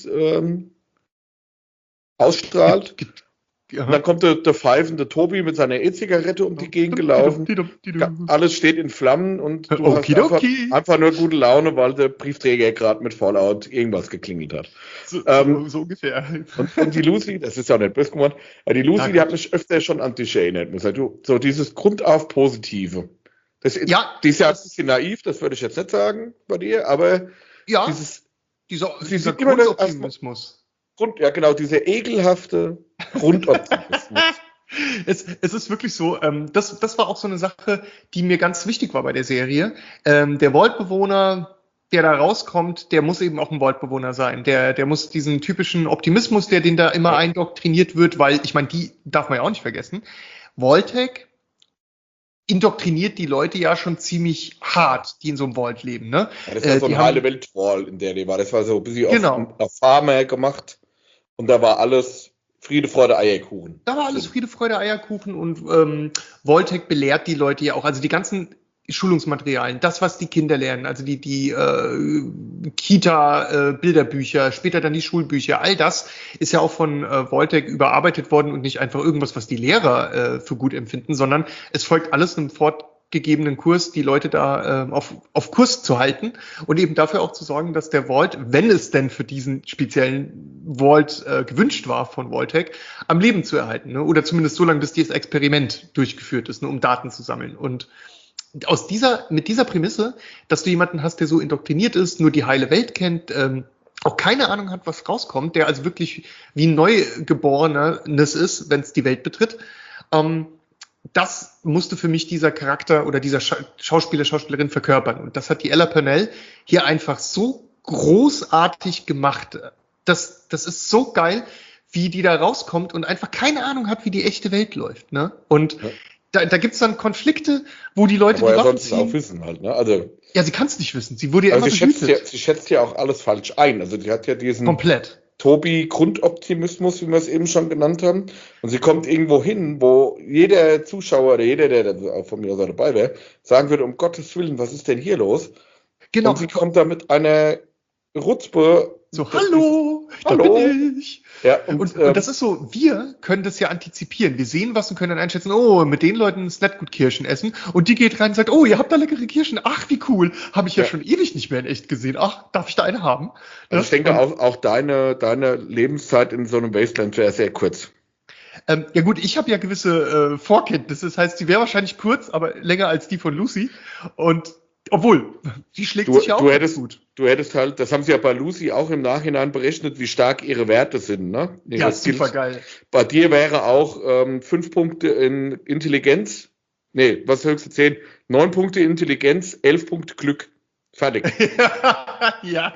ausstrahlt. Und dann kommt der pfeifende Tobi mit seiner E-Zigarette um die Gegend gelaufen. Alles steht in Flammen und du hast einfach nur gute Laune, weil der Briefträger gerade mit Fallout irgendwas geklingelt hat. So ungefähr. Und die Lucy, das ist ja auch nicht böse gemacht, aber die Lucy, die hat mich öfter schon an dich erinnert. So dieses grundauf Positive. Die ist ja ein bisschen naiv, das würde ich jetzt nicht sagen bei dir, aber dieser Grundoptimismus. Dieser ekelhafte Grundoptimismus. Es ist wirklich so, das war auch so eine Sache, die mir ganz wichtig war bei der Serie. Der Vault-Bewohner, der da rauskommt, der muss eben auch ein Vault-Bewohner sein. Der muss diesen typischen Optimismus, den da immer eindoktriniert wird, weil, ich meine, die darf man ja auch nicht vergessen. Vault-Tec indoktriniert die Leute ja schon ziemlich hart, die in so einem Vault leben, ne? Ja, das war so eine heile Welt-Wall, in der die war. Das war so ein bisschen auf Farmer gemacht. Und da war alles Friede, Freude, Eierkuchen. Da war alles Friede, Freude, Eierkuchen und Vault-Tec belehrt die Leute ja auch. Also die ganzen Schulungsmaterialien, das, was die Kinder lernen, also die Kita-Bilderbücher, später dann die Schulbücher, all das ist ja auch von Vault-Tec überarbeitet worden und nicht einfach irgendwas, was die Lehrer für gut empfinden, sondern es folgt alles einem vorgegebenen Kurs die Leute da auf Kurs zu halten und eben dafür auch zu sorgen, dass der Vault, wenn es denn für diesen speziellen Vault gewünscht war von Vault-Tec, am Leben zu erhalten, ne? Oder zumindest so lange, bis dieses Experiment durchgeführt ist, ne? Um Daten zu sammeln. Und mit dieser Prämisse, dass du jemanden hast, der so indoktriniert ist, nur die heile Welt kennt, auch keine Ahnung hat, was rauskommt, der also wirklich wie ein Neugeborenes ist, wenn es die Welt betritt, das musste für mich dieser Charakter oder dieser Schauspielerin verkörpern. Und das hat die Ella Purnell hier einfach so großartig gemacht. Das ist so geil, wie die da rauskommt und einfach keine Ahnung hat, wie die echte Welt läuft. Ne? Und da gibt's dann Konflikte, wo die Leute aber die Waffen sonst auch wissen halt, ne? Also, ja, sie kann es nicht wissen. Sie wurde ja also immer behütet. sie schätzt ja auch alles falsch ein. Also sie hat ja diesen Komplett. Tobi-Grundoptimismus, wie wir es eben schon genannt haben. Und sie kommt irgendwo hin, wo jeder Zuschauer oder jeder, der auch von mir aus dabei wäre, sagen würde, um Gottes Willen, was ist denn hier los? Genau. Und sie kommt da mit einer Rutzpe. So, hallo, da bin ich. Ja, und das ist so, wir können das ja antizipieren. Wir sehen was und können dann einschätzen, oh, mit den Leuten ist nicht gut Kirschen essen. Und die geht rein und sagt, oh, ihr habt da leckere Kirschen. Ach, wie cool. Habe ich ja schon ewig nicht mehr in echt gesehen. Ach, darf ich da eine haben? Also ich denke auch deine Lebenszeit in so einem Wasteland wäre sehr kurz. Ja gut, ich habe ja gewisse Vorkenntnisse. Das heißt, sie wäre wahrscheinlich kurz, aber länger als die von Lucy. Und obwohl, die schlägt sich ja auch gut. Du hättest halt, das haben sie ja bei Lucy auch im Nachhinein berechnet, wie stark ihre Werte sind, ne? Ja, super geil. Bei dir wäre auch 5 Punkte in Intelligenz, was höchste 10? 9 Punkte Intelligenz, 11 Punkte Glück. Fertig. Ja.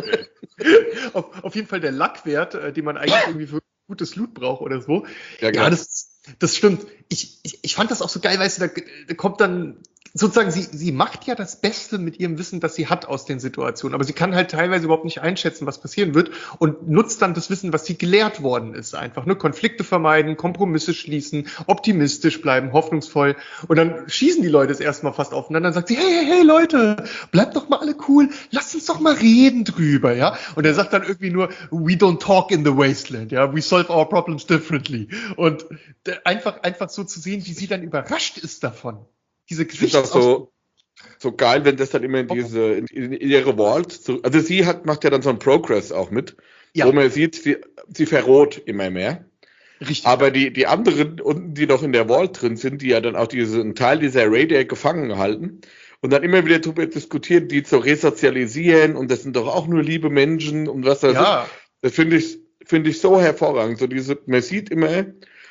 Auf jeden Fall der Lackwert, den man eigentlich irgendwie für gutes Loot braucht oder so. Ja, das stimmt. Ich fand das auch so geil, weißt du, da kommt dann sozusagen, sie macht ja das Beste mit ihrem Wissen, das sie hat aus den Situationen, aber sie kann halt teilweise überhaupt nicht einschätzen, was passieren wird und nutzt dann das Wissen, was sie gelehrt worden ist, einfach, ne? Konflikte vermeiden, Kompromisse schließen, optimistisch bleiben, hoffnungsvoll und dann schießen die Leute es erstmal fast aufeinander und sagt sie, hey Leute, bleibt doch mal alle cool, lasst uns doch mal reden drüber, ja? Und er sagt dann irgendwie nur, we don't talk in the wasteland, ja? We solve our problems differently. Und einfach so zu sehen, wie sie dann überrascht ist davon. Diese Gesichtsausdruck. So geil, wenn das dann immer in ihre Vault, also sie macht ja dann so einen Progress auch mit, wo man sieht, sie verroht immer mehr. Richtig. Aber die anderen unten, die noch in der Vault drin sind, die ja dann auch einen Teil dieser Raider gefangen halten und dann immer wieder darüber diskutieren, die zu resozialisieren und das sind doch auch nur liebe Menschen und was das ist. Das finde ich so hervorragend. So man sieht immer,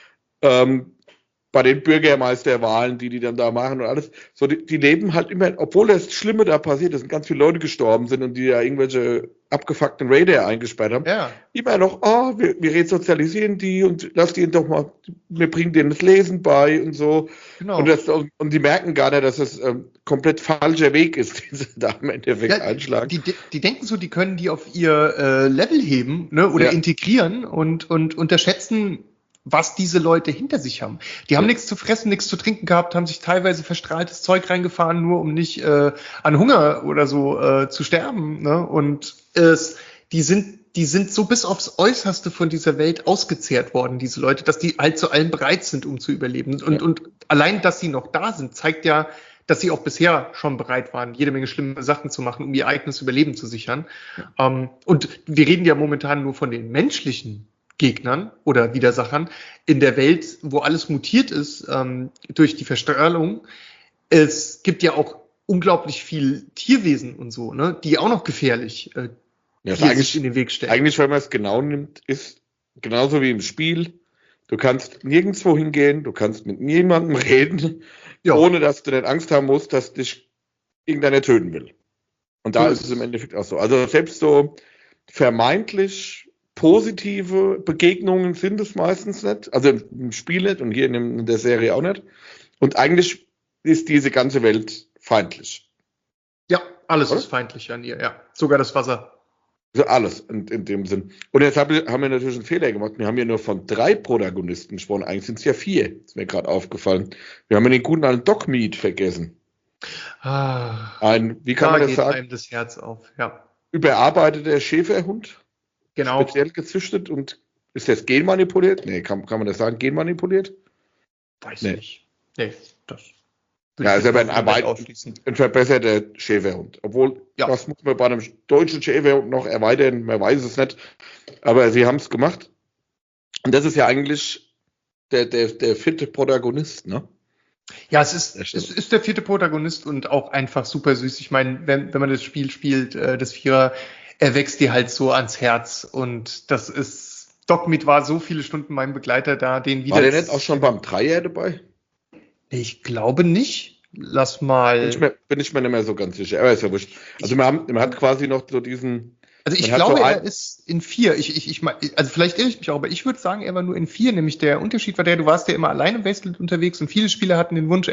bei den Bürgermeisterwahlen, die dann da machen und alles, so die leben halt immer, obwohl das Schlimme da passiert ist und ganz viele Leute gestorben sind und die ja irgendwelche abgefuckten Raider eingesperrt haben, immer noch, wir resozialisieren die und lass die doch mal, wir bringen denen das Lesen bei und so. Genau. Und die merken gar nicht, dass es komplett falscher Weg ist, den sie da im Endeffekt einschlagen. Die denken so, die können die auf ihr Level heben, ne, oder integrieren und unterschätzen, was diese Leute hinter sich haben. Die haben nichts zu fressen, nichts zu trinken gehabt, haben sich teilweise verstrahltes Zeug reingefahren, nur um nicht an Hunger oder so zu sterben. Ne? Und die sind so bis aufs Äußerste von dieser Welt ausgezehrt worden, diese Leute, dass die halt zu allem bereit sind, um zu überleben. Und allein, dass sie noch da sind, zeigt ja, dass sie auch bisher schon bereit waren, jede Menge schlimme Sachen zu machen, um ihr eigenes Überleben zu sichern. Und wir reden ja momentan nur von den menschlichen Gegnern oder Widersachern in der Welt, wo alles mutiert ist durch die Verstrahlung. Es gibt ja auch unglaublich viel Tierwesen und so, ne, die auch noch gefährlich sich in den Weg stellen. Eigentlich, wenn man es genau nimmt, ist genauso wie im Spiel. Du kannst nirgendwo hingehen, du kannst mit niemandem reden, ohne dass du nicht Angst haben musst, dass dich irgendeiner töten will. Und da ist es im Endeffekt auch so. Also selbst so vermeintlich positive Begegnungen sind es meistens nicht. Also im Spiel nicht und hier in der Serie auch nicht. Und eigentlich ist diese ganze Welt feindlich. Ja, alles ist feindlich an ihr, ja. Sogar das Wasser. Also alles in dem Sinn. Und jetzt haben wir natürlich einen Fehler gemacht. Wir haben ja nur von 3 Protagonisten gesprochen. Eigentlich sind es ja 4. Ist mir gerade aufgefallen. Wir haben ja den guten alten Dogmeat vergessen. Wie kann man das sagen? Einem das Herz auf, ja. Überarbeiteter Schäferhund. Genau. Speziell gezüchtet und ist das genmanipuliert? Nee, kann man das sagen, genmanipuliert? Weiß nicht. Nee, das. Würde Ja, ich ist jetzt aber mal komplett ausschließen. ein verbesserter Schäferhund. Obwohl, Ja. das muss man bei einem deutschen Schäferhund noch erweitern, man weiß es nicht. Aber sie haben es gemacht. Und das ist ja eigentlich der vierte Protagonist, ne? Ja, es ist der vierte Protagonist und auch einfach super süß. Ich meine, wenn man das Spiel spielt, das Vierer, er wächst dir halt so ans Herz. Und das ist, Dogmeat war so viele Stunden mein Begleiter da, den wieder. War der nicht auch schon beim Dreier dabei? Ich glaube nicht. Lass mal. Bin ich mir nicht mehr so ganz sicher, aber ist ja wurscht. Also man hat quasi noch so diesen. Also ich man hat glaube, so er ist in 4. Also vielleicht irre ich mich auch, aber ich würde sagen, er war nur in 4. Nämlich der Unterschied war du warst ja immer alleine im Wasteland unterwegs und viele Spieler hatten den Wunsch,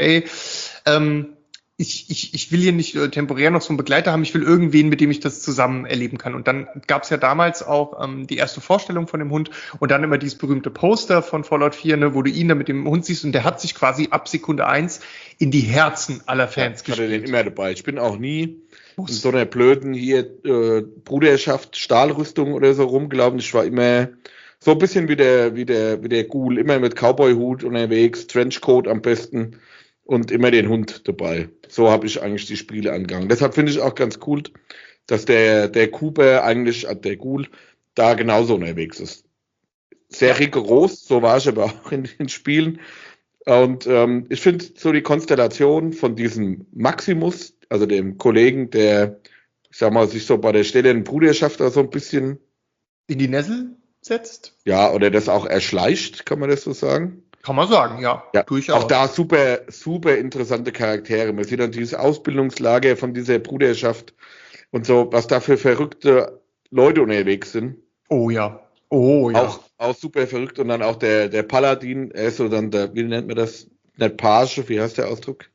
ich will hier nicht temporär noch so einen Begleiter haben, ich will irgendwen, mit dem ich das zusammen erleben kann. Und dann gab es ja damals auch die erste Vorstellung von dem Hund und dann immer dieses berühmte Poster von Fallout 4, ne, wo du ihn da mit dem Hund siehst und der hat sich quasi ab Sekunde 1 in die Herzen aller Fans gespielt. Ich hatte den immer dabei. Ich bin auch nie in so einer blöden hier Bruderschaft, Stahlrüstung oder so rumgelaufen. Ich war immer so ein bisschen wie der Ghoul, immer mit Cowboy-Hut unterwegs, Trenchcoat am besten und immer den Hund dabei. So habe ich eigentlich die Spiele angegangen. Deshalb finde ich auch ganz cool, dass der Cooper eigentlich, der Ghoul, da genauso unterwegs ist. Sehr rigoros, so war ich aber auch in den Spielen. Und ich finde so die Konstellation von diesem Maximus, also dem Kollegen, der, ich sag mal, sich so bei der stählernen Bruderschaft da so ein bisschen in die Nessel setzt. Ja, oder das auch erschleicht, kann man das so sagen? Kann man sagen, ja, durchaus. Auch da super, super interessante Charaktere. Man sieht dann dieses Ausbildungslager von dieser Bruderschaft und so, was da für verrückte Leute unterwegs sind. Oh ja. Auch super verrückt. Und dann auch der Paladin, er ist so dann der, wie nennt man das? Nicht Page, wie heißt der Ausdruck?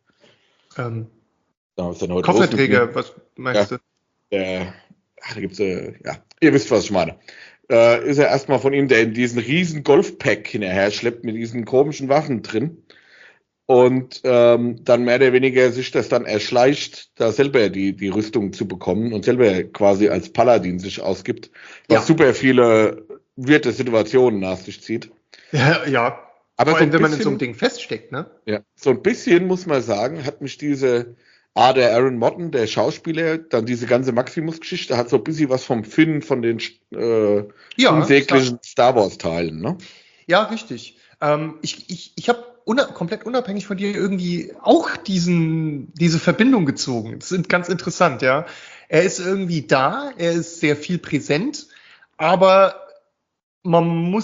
Kofferträger, was meinst du? Da gibt's ja, ihr wisst, was ich meine. Ist er erstmal von ihm, der in diesen riesen Golfpack hinterher schleppt mit diesen komischen Waffen drin und dann mehr oder weniger sich das dann erschleicht, da selber die Rüstung zu bekommen und selber quasi als Paladin sich ausgibt, was super viele wirte Situationen nach sich zieht. Ja. Aber vor allem, wenn man in so einem Ding feststeckt, ne? Ja, so ein bisschen, muss man sagen, hat mich der Aaron Motten, der Schauspieler, dann diese ganze Maximus-Geschichte, hat so ein bisschen was vom Finn, von den unsäglichen Star Wars-Teilen, ne? Ja, richtig. Ich habe komplett unabhängig von dir irgendwie auch diese Verbindung gezogen. Das ist ganz interessant, ja. Er ist irgendwie da, er ist sehr viel präsent, aber man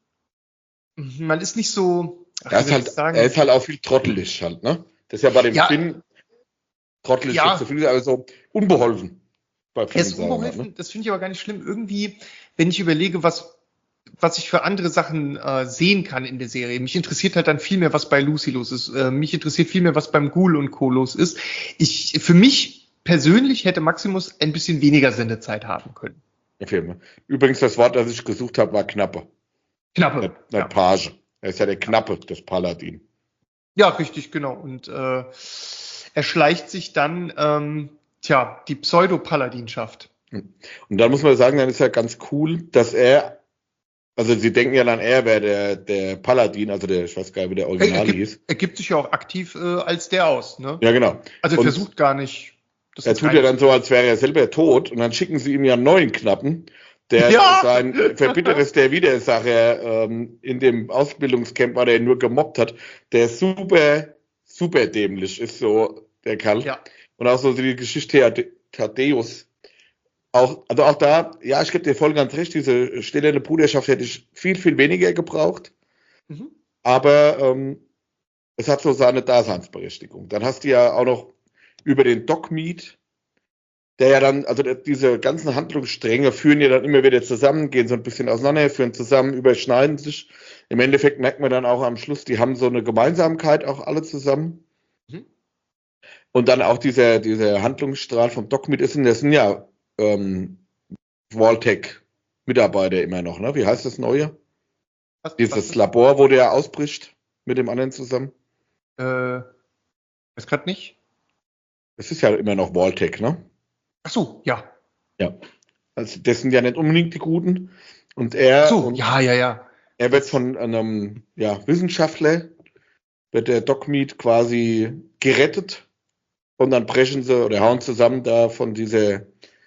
ist nicht so. Er ist halt auch viel trottelig halt, ne? Das ist ja bei dem Finn trottelig, so viel, aber so unbeholfen. Er ist unbeholfen, ne? Das finde ich aber gar nicht schlimm. Irgendwie, wenn ich überlege, was ich für andere Sachen sehen kann in der Serie. Mich interessiert halt dann viel mehr, was bei Lucy los ist. Mich interessiert viel mehr, was beim Ghoul und Co. los ist. Für mich persönlich hätte Maximus ein bisschen weniger Sendezeit haben können. Übrigens, das Wort, das ich gesucht habe, war Knappe. Knappe. Nicht Page. Er ist ja der Knappe des Paladin. Ja, richtig, genau. Und er schleicht sich dann, die Pseudo-Paladinschaft. Und dann muss man sagen, dann ist ja ganz cool, dass also sie denken ja dann, er wäre der Paladin, also ich weiß gar nicht, wie der Original hieß. Er gibt sich ja auch aktiv als der aus, ne? Ja, genau. Also er versucht gar nicht. Er tut ja dann so, als wäre er selber tot und dann schicken sie ihm ja einen neuen Knappen, der sein verbittertes der Widersacher in dem Ausbildungscamp war, der ihn nur gemobbt hat, der super, super dämlich ist, so der Kerl. Ja. Und auch so die Geschichte Thaddeus. Also auch da, ja, ich gebe dir voll ganz recht, diese stählerne Bruderschaft hätte ich viel, viel weniger gebraucht. Mhm. Aber es hat so seine Daseinsberechtigung. Dann hast du ja auch noch über den Dogmeat, der ja dann, also diese ganzen Handlungsstränge führen ja dann immer wieder zusammen, gehen so ein bisschen auseinander, führen zusammen, überschneiden sich. Im Endeffekt merkt man dann auch am Schluss, die haben so eine Gemeinsamkeit auch alle zusammen. Mhm. Und dann auch dieser Handlungsstrahl vom Dogmeat das sind ja Vault-Tec-Mitarbeiter immer noch, ne? Wie heißt das neue? Dieses Labor, wo der ausbricht mit dem anderen zusammen. Weiß gerade nicht. Es ist ja immer noch Vault-Tec, ne? Ach so, ja. Ja. Also das sind ja nicht unbedingt die Guten. Und er. Ach so, ja. Er wird von einem Wissenschaftler wird der Dogmeat quasi gerettet und dann brechen sie oder hauen zusammen da von dieser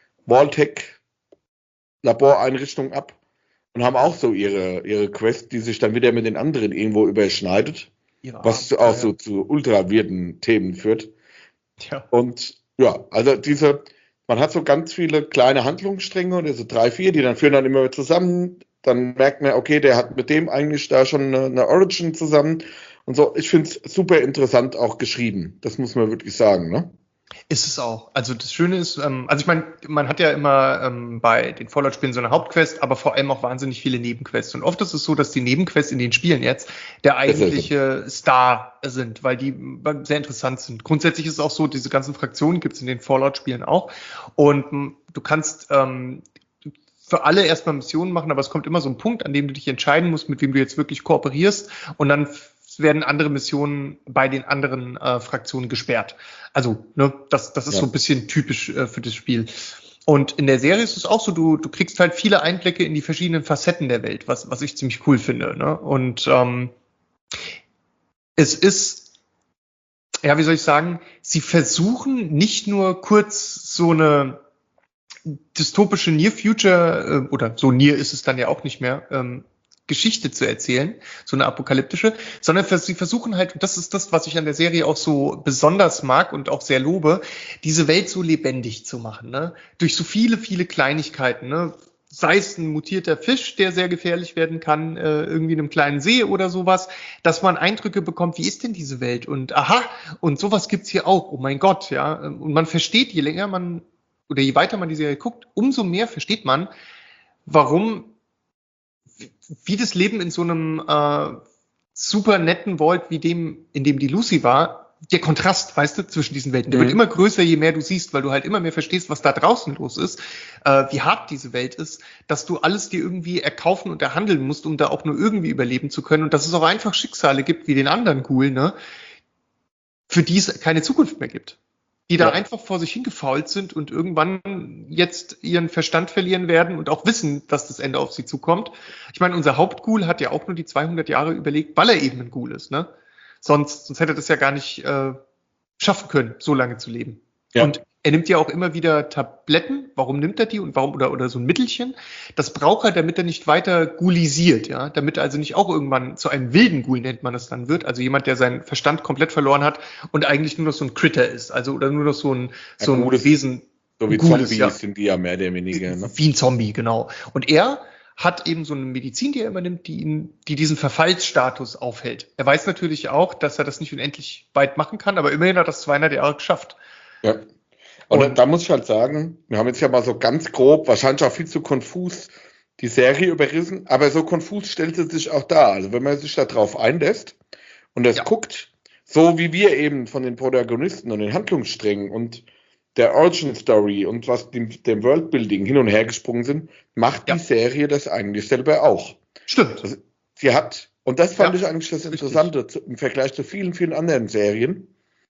Vault-Tec-Laboreinrichtung ab und haben auch so ihre Quest, die sich dann wieder mit den anderen irgendwo überschneidet, was auch so zu ultra-weirden Themen führt. Ja. Und ja, also man hat so ganz viele kleine Handlungsstränge, oder so 3, 4, die dann führen dann immer zusammen. Dann merkt man, okay, der hat mit dem eigentlich da schon eine Origin zusammen. Und so, ich finde es super interessant auch geschrieben. Das muss man wirklich sagen, ne? Ist es auch. Also das Schöne ist, also ich meine, man hat ja immer bei den Fallout-Spielen so eine Hauptquest, aber vor allem auch wahnsinnig viele Nebenquests. Und oft ist es so, dass die Nebenquests in den Spielen jetzt der eigentliche Star sind, weil die sehr interessant sind. Grundsätzlich ist es auch so, diese ganzen Fraktionen gibt es in den Fallout-Spielen auch. Und du kannst für alle erstmal Missionen machen, aber es kommt immer so ein Punkt, an dem du dich entscheiden musst, mit wem du jetzt wirklich kooperierst. Und dann werden andere Missionen bei den anderen Fraktionen gesperrt. Also, ne, das ist so ein bisschen typisch für das Spiel. Und in der Serie ist es auch so, du kriegst halt viele Einblicke in die verschiedenen Facetten der Welt, was ich ziemlich cool finde. Ne? Und es ist, ja, wie soll ich sagen, sie versuchen nicht nur kurz so eine dystopische Near Future, oder so Near ist es dann ja auch nicht mehr, Geschichte zu erzählen, so eine apokalyptische, sondern sie versuchen halt, und das ist das, was ich an der Serie auch so besonders mag und auch sehr lobe, diese Welt so lebendig zu machen, ne? Durch so viele, viele Kleinigkeiten, ne? Sei es ein mutierter Fisch, der sehr gefährlich werden kann, irgendwie in einem kleinen See oder sowas, dass man Eindrücke bekommt, wie ist denn diese Welt? Und aha, und sowas gibt's hier auch, oh mein Gott, ja. Und man versteht, je länger man oder je weiter man die Serie guckt, umso mehr versteht man, wie das Leben in so einem super netten Vault wie dem, in dem die Lucy war, der Kontrast, weißt du, zwischen diesen Welten, der wird immer größer, je mehr du siehst, weil du halt immer mehr verstehst, was da draußen los ist, wie hart diese Welt ist, dass du alles dir irgendwie erkaufen und erhandeln musst, um da auch nur irgendwie überleben zu können und dass es auch einfach Schicksale gibt, wie den anderen Ghouls, ne, für die es keine Zukunft mehr gibt. Die da einfach vor sich hingefault sind und irgendwann jetzt ihren Verstand verlieren werden und auch wissen, dass das Ende auf sie zukommt. Ich meine, unser Hauptghoul hat ja auch nur die 200 Jahre überlegt, weil er eben ein Ghoul ist, ne? Sonst hätte er das ja gar nicht schaffen können, so lange zu leben. Ja. Und er nimmt ja auch immer wieder Tabletten. Warum nimmt er die und warum oder so ein Mittelchen? Das braucht er, damit er nicht weiter ghoulisiert, ja, damit er also nicht auch irgendwann zu einem wilden Ghoul, nennt man es dann, wird. Also jemand, der seinen Verstand komplett verloren hat und eigentlich nur noch so ein Critter ist, also oder nur noch so ein Wesen. So wie Zombies sind die ja mehr oder weniger. Ne? Wie ein Zombie, genau. Und er hat eben so eine Medizin, die er immer nimmt, die diesen Verfallsstatus aufhält. Er weiß natürlich auch, dass er das nicht unendlich weit machen kann, aber immerhin hat er das 200 Jahre geschafft. Ja. Und da muss ich halt sagen, wir haben jetzt ja mal so ganz grob, wahrscheinlich auch viel zu konfus, die Serie überrissen, aber so konfus stellt sie sich auch dar. Also wenn man sich da drauf einlässt und das guckt, so wie wir eben von den Protagonisten und den Handlungssträngen und der Origin Story und was dem Worldbuilding hin und her gesprungen sind, macht die Serie das eigentlich selber auch. Stimmt. Also, sie hat, und das fand ich eigentlich das Interessante im Vergleich zu vielen, vielen anderen Serien,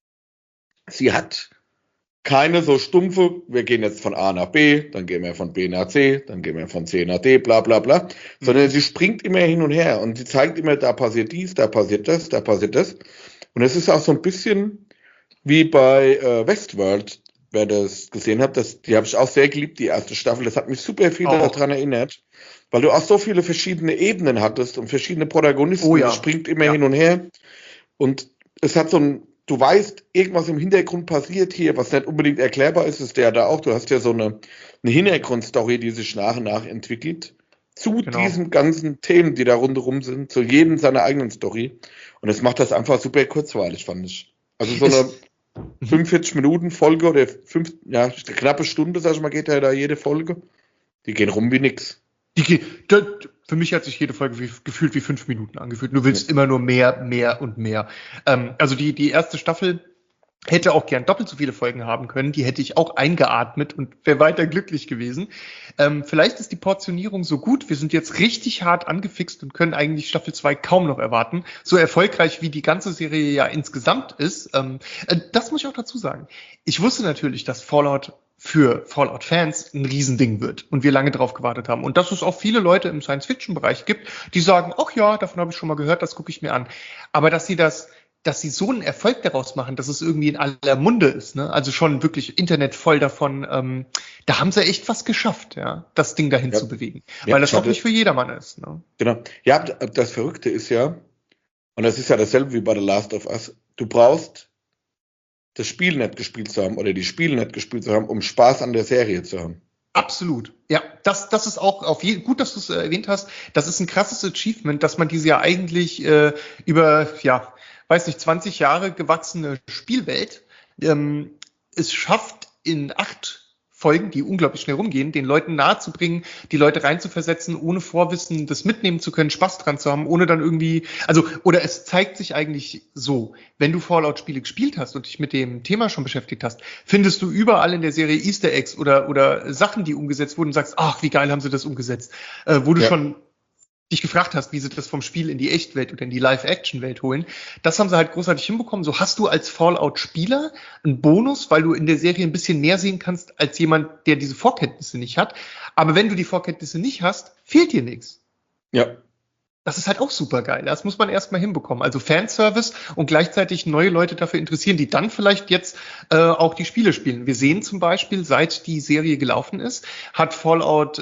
sie hat keine so stumpfe, wir gehen jetzt von A nach B, dann gehen wir von B nach C, dann gehen wir von C nach D, bla bla bla, sondern sie springt immer hin und her und sie zeigt immer, da passiert dies, da passiert das, da passiert das. Und es ist auch so ein bisschen wie bei Westworld, wer das gesehen hat, die habe ich auch sehr geliebt, die erste Staffel, das hat mich super viel daran erinnert, weil du auch so viele verschiedene Ebenen hattest und verschiedene Protagonisten, es springt immer hin und her und es hat so ein, du weißt, irgendwas im Hintergrund passiert hier, was nicht unbedingt erklärbar ist, ist der da auch. Du hast ja so eine Hintergrundstory, die sich nach und nach entwickelt. Zu diesen ganzen Themen, die da rundherum sind, zu jedem seiner eigenen Story. Und es macht das einfach super kurzweilig, fand ich. Also so eine 45-Minuten-Folge oder knappe Stunde, sag ich mal, geht ja da jede Folge. Die gehen rum wie nix. Für mich hat sich jede Folge gefühlt wie 5 Minuten angefühlt. Du willst immer nur mehr und mehr. Also die erste Staffel hätte auch gern doppelt so viele Folgen haben können. Die hätte ich auch eingeatmet und wäre weiter glücklich gewesen. Vielleicht ist die Portionierung so gut. Wir sind jetzt richtig hart angefixt und können eigentlich Staffel 2 kaum noch erwarten. So erfolgreich wie die ganze Serie ja insgesamt ist. Das muss ich auch dazu sagen. Ich wusste natürlich, dass Fallout für Fallout-Fans ein Riesending wird und wir lange drauf gewartet haben. Und dass es auch viele Leute im Science-Fiction-Bereich gibt, die sagen, ach ja, davon habe ich schon mal gehört, das gucke ich mir an. Aber dass sie das dass sie so einen Erfolg daraus machen, dass es irgendwie in aller Munde ist, ne? Also schon wirklich Internet voll davon. Da haben sie echt was geschafft, ja, das Ding dahin zu bewegen. Weil das auch nicht für jedermann ist, ne? Genau. Ja, das Verrückte ist ja, und das ist ja dasselbe wie bei The Last of Us, du brauchst das Spiel nicht gespielt zu haben oder die Spiele nicht gespielt zu haben, um Spaß an der Serie zu haben. Absolut. Ja, das ist auch gut, dass du es erwähnt hast. Das ist ein krasses Achievement, dass man diese ja eigentlich über, ja, weiß nicht, 20 Jahre gewachsene Spielwelt es schafft, in 8 Folgen, die unglaublich schnell rumgehen, den Leuten nahezubringen, die Leute reinzuversetzen, ohne Vorwissen das mitnehmen zu können, Spaß dran zu haben, ohne dann irgendwie, also, oder es zeigt sich eigentlich so, wenn du Fallout-Spiele gespielt hast und dich mit dem Thema schon beschäftigt hast, findest du überall in der Serie Easter Eggs oder Sachen, die umgesetzt wurden und sagst, ach, wie geil haben sie das umgesetzt, wo du schon dich gefragt hast, wie sie das vom Spiel in die Echtwelt oder in die Live-Action-Welt holen. Das haben sie halt großartig hinbekommen. So hast du als Fallout-Spieler einen Bonus, weil du in der Serie ein bisschen mehr sehen kannst als jemand, der diese Vorkenntnisse nicht hat. Aber wenn du die Vorkenntnisse nicht hast, fehlt dir nichts. Ja. Das ist halt auch super geil. Das muss man erstmal hinbekommen. Also Fanservice und gleichzeitig neue Leute dafür interessieren, die dann vielleicht jetzt auch die Spiele spielen. Wir sehen zum Beispiel, seit die Serie gelaufen ist, hat Fallout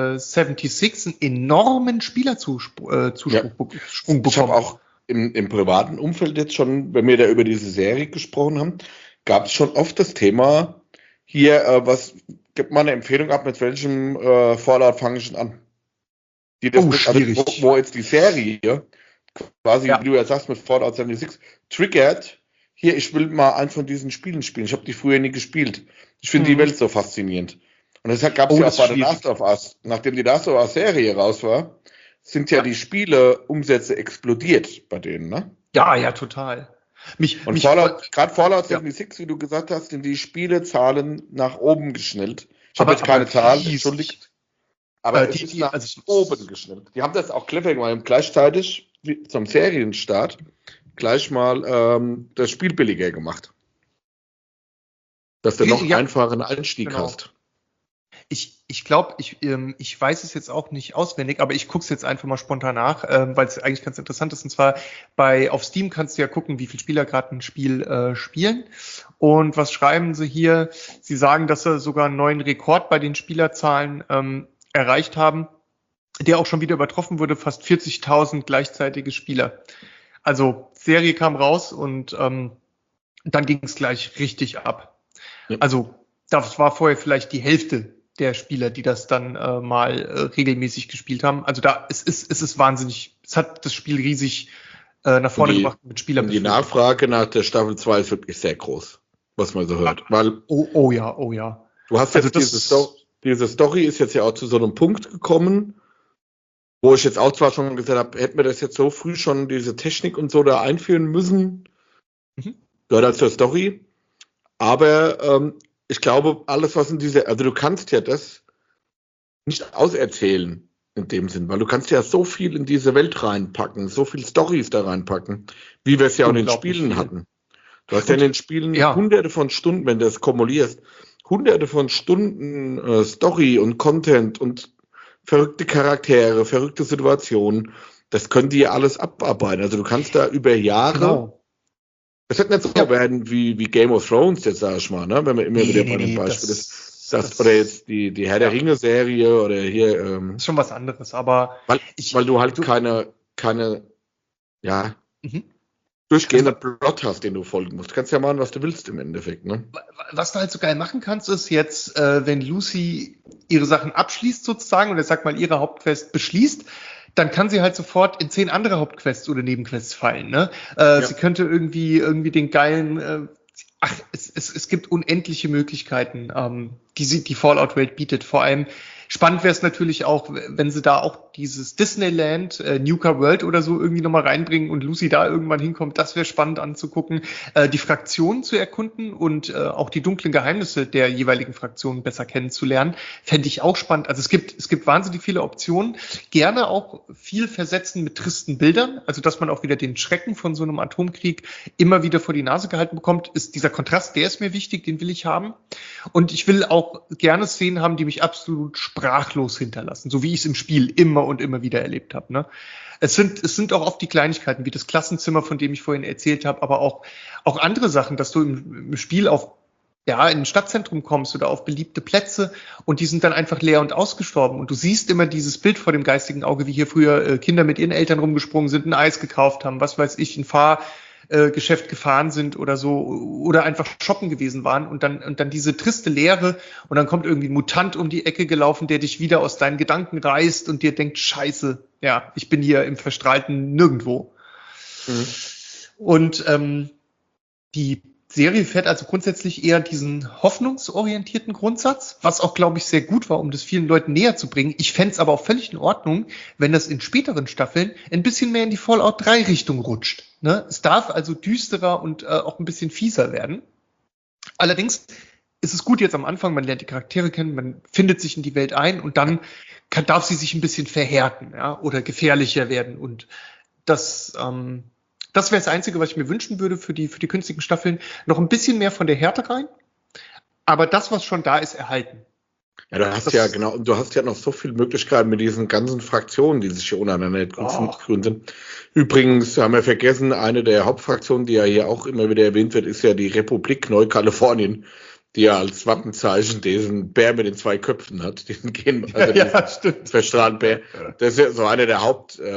76 einen enormen Spielerzuspruch bekommen. Ich habe auch im privaten Umfeld jetzt schon, wenn wir da über diese Serie gesprochen haben, gab es schon oft das Thema, hier, gibt mal eine Empfehlung ab, mit welchem Fallout fange ich an? Die das schwierig. Also, wo jetzt die Serie quasi, wie du ja sagst, mit Fallout 76 triggert, hier, ich will mal einen von diesen Spielen spielen. Ich habe die früher nie gespielt. Ich finde die Welt so faszinierend. Und deshalb gab es ja auch bei The Last of Us, nachdem die Last of Us Serie raus war, sind ja die Spiele-Umsätze explodiert bei denen, ne? Ja, total. Gerade Fallout 76, wie du gesagt hast, sind die Spielezahlen nach oben geschnellt. Ich habe jetzt keine Zahlen, entschuldigt. Aber es ist nach oben geschnitten. Die haben das auch clever gemacht, gleichzeitig zum Serienstart gleich mal das Spiel billiger gemacht. Dass du noch einfachen Einstieg hast. Ich glaube, ich weiß es jetzt auch nicht auswendig, aber ich gucke es jetzt einfach mal spontan nach, weil es eigentlich ganz interessant ist. Und zwar auf Steam kannst du ja gucken, wie viele Spieler gerade ein Spiel spielen. Und was schreiben sie hier? Sie sagen, dass sie sogar einen neuen Rekord bei den Spielerzahlen erreicht haben, der auch schon wieder übertroffen wurde, fast 40.000 gleichzeitige Spieler. Also Serie kam raus und dann ging es gleich richtig ab. Ja. Also das war vorher vielleicht die Hälfte der Spieler, die das dann mal regelmäßig gespielt haben. Also es ist wahnsinnig, es hat das Spiel riesig nach vorne gebracht mit Spielern. Die Nachfrage nach der Staffel 2 ist wirklich sehr groß, was man so hört. Weil oh ja. Du hast jetzt diese Story ist jetzt ja auch zu so einem Punkt gekommen, wo ich jetzt auch zwar schon gesagt habe, hätten wir das jetzt so früh schon diese Technik und so da einführen müssen, gehört halt zur Story. Aber ich glaube, alles, was also du kannst ja das nicht auserzählen in dem Sinn, weil du kannst ja so viel in diese Welt reinpacken, so viel Storys da reinpacken, wie wir es ja auch in den Spielen hatten. Du hast ja in den Spielen hunderte von Stunden, wenn du das kumulierst, hunderte von Stunden Story und Content und verrückte Charaktere, verrückte Situationen. Das können die ja alles abarbeiten. Also du kannst da über Jahre. Es wird nicht so werden wie Game of Thrones, jetzt sag ich mal, ne? Wenn man immer wieder bei einem Beispiel ist. Oder jetzt die Herr der Ringe-Serie oder hier. Ist schon was anderes, aber. Weil du halt keine durchgehenden Plot hast, den du folgen musst. Du kannst ja machen, was du willst im Endeffekt, ne? Was du halt so geil machen kannst, ist jetzt, wenn Lucy ihre Sachen abschließt sozusagen, oder sag mal ihre Hauptquest beschließt, dann kann sie halt sofort in 10 andere Hauptquests oder Nebenquests fallen, ne? Sie könnte irgendwie den geilen, es gibt unendliche Möglichkeiten, die Fallout-Welt bietet. Vor allem spannend wäre es natürlich auch, wenn sie da auch dieses Disneyland, Nuka World oder so irgendwie nochmal reinbringen und Lucy da irgendwann hinkommt. Das wäre spannend anzugucken, die Fraktionen zu erkunden und auch die dunklen Geheimnisse der jeweiligen Fraktionen besser kennenzulernen. Fände ich auch spannend. Also es gibt wahnsinnig viele Optionen. Gerne auch viel versetzen mit tristen Bildern. Also dass man auch wieder den Schrecken von so einem Atomkrieg immer wieder vor die Nase gehalten bekommt, ist dieser Kontrast, der ist mir wichtig, den will ich haben. Und ich will auch gerne Szenen haben, die mich absolut sprachlos hinterlassen, so wie ich es im Spiel immer und immer wieder erlebt habe. Ne? Es sind auch oft die Kleinigkeiten, wie das Klassenzimmer, von dem ich vorhin erzählt habe, aber auch andere Sachen, dass du im Spiel in ein Stadtzentrum kommst oder auf beliebte Plätze und die sind dann einfach leer und ausgestorben. Und du siehst immer dieses Bild vor dem geistigen Auge, wie hier früher Kinder mit ihren Eltern rumgesprungen sind, ein Eis gekauft haben, was weiß ich, ein Fahrgeschäft gefahren sind oder so, oder einfach shoppen gewesen waren und dann diese triste Leere und dann kommt irgendwie ein Mutant um die Ecke gelaufen, der dich wieder aus deinen Gedanken reißt und dir denkt, Scheiße, ja, ich bin hier im verstrahlten Nirgendwo. Mhm. Und die Serie fährt also grundsätzlich eher diesen hoffnungsorientierten Grundsatz, was auch, glaube ich, sehr gut war, um das vielen Leuten näher zu bringen. Ich fände es aber auch völlig in Ordnung, wenn das in späteren Staffeln ein bisschen mehr in die Fallout 3 Richtung rutscht. Ne? Es darf also düsterer und auch ein bisschen fieser werden. Allerdings ist es gut jetzt am Anfang, man lernt die Charaktere kennen, man findet sich in die Welt ein und dann darf sie sich ein bisschen verhärten, ja, oder gefährlicher werden. Und das wäre das Einzige, was ich mir wünschen würde für die künftigen Staffeln. Noch ein bisschen mehr von der Härte rein. Aber das, was schon da ist, erhalten. Ja, du hast ja noch so viele Möglichkeiten mit diesen ganzen Fraktionen, die sich hier untereinander grün sind. Übrigens haben wir vergessen, eine der Hauptfraktionen, die ja hier auch immer wieder erwähnt wird, ist ja die Republik Neukalifornien, die ja als Wappenzeichen diesen Bär mit den 2 Köpfen hat. Diesen verstrahlten Bär. Das ist ja so eine der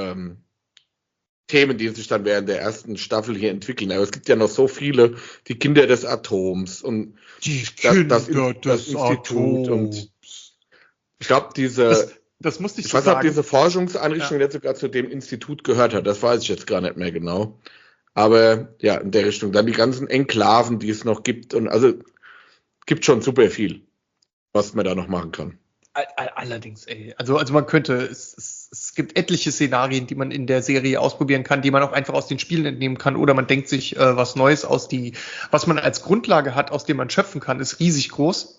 Themen, die sich dann während der ersten Staffel hier entwickeln. Aber es gibt ja noch so viele, die Kinder des Atoms und das Institut und ich glaube, das musste ich weiß nicht, ob diese Forschungseinrichtung jetzt sogar zu dem Institut gehört hat. Das weiß ich jetzt gar nicht mehr genau. Aber ja, in der Richtung. Dann die ganzen Enklaven, die es noch gibt. Und also gibt schon super viel, was man da noch machen kann. Allerdings, ey. Also man könnte, es gibt etliche Szenarien, die man in der Serie ausprobieren kann, die man auch einfach aus den Spielen entnehmen kann, oder man denkt sich was Neues was man als Grundlage hat, aus dem man schöpfen kann, ist riesig groß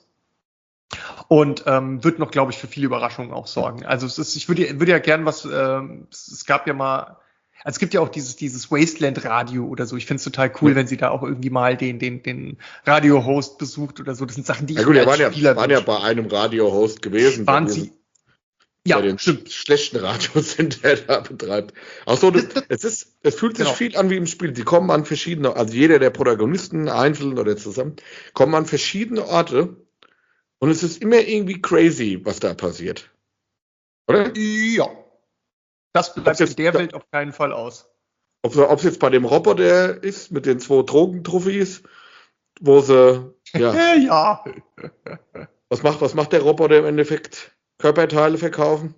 und wird noch, glaube ich, für viele Überraschungen auch sorgen. Also ich würde ja gern es gab ja mal, also es gibt ja auch dieses Wasteland-Radio oder so. Ich finde es total cool, wenn sie da auch irgendwie mal den Radio-Host besucht oder so. Das sind Sachen, die ich als Spieler waren ja bei einem Radio-Host gewesen. Waren sie? Ja, bei den schlechten Radiosender, der da betreibt. Auch so, es fühlt sich viel an wie im Spiel. Die kommen an verschiedene, also jeder der Protagonisten, einzeln oder zusammen, kommen an verschiedene Orte und es ist immer irgendwie crazy, was da passiert. Oder? Ja. Das bleibt in der Welt auf keinen Fall aus. Ob es jetzt bei dem Roboter ist, mit den 2 Drogentrophys, wo sie, ja. Ja. Was macht der Roboter im Endeffekt? Körperteile verkaufen?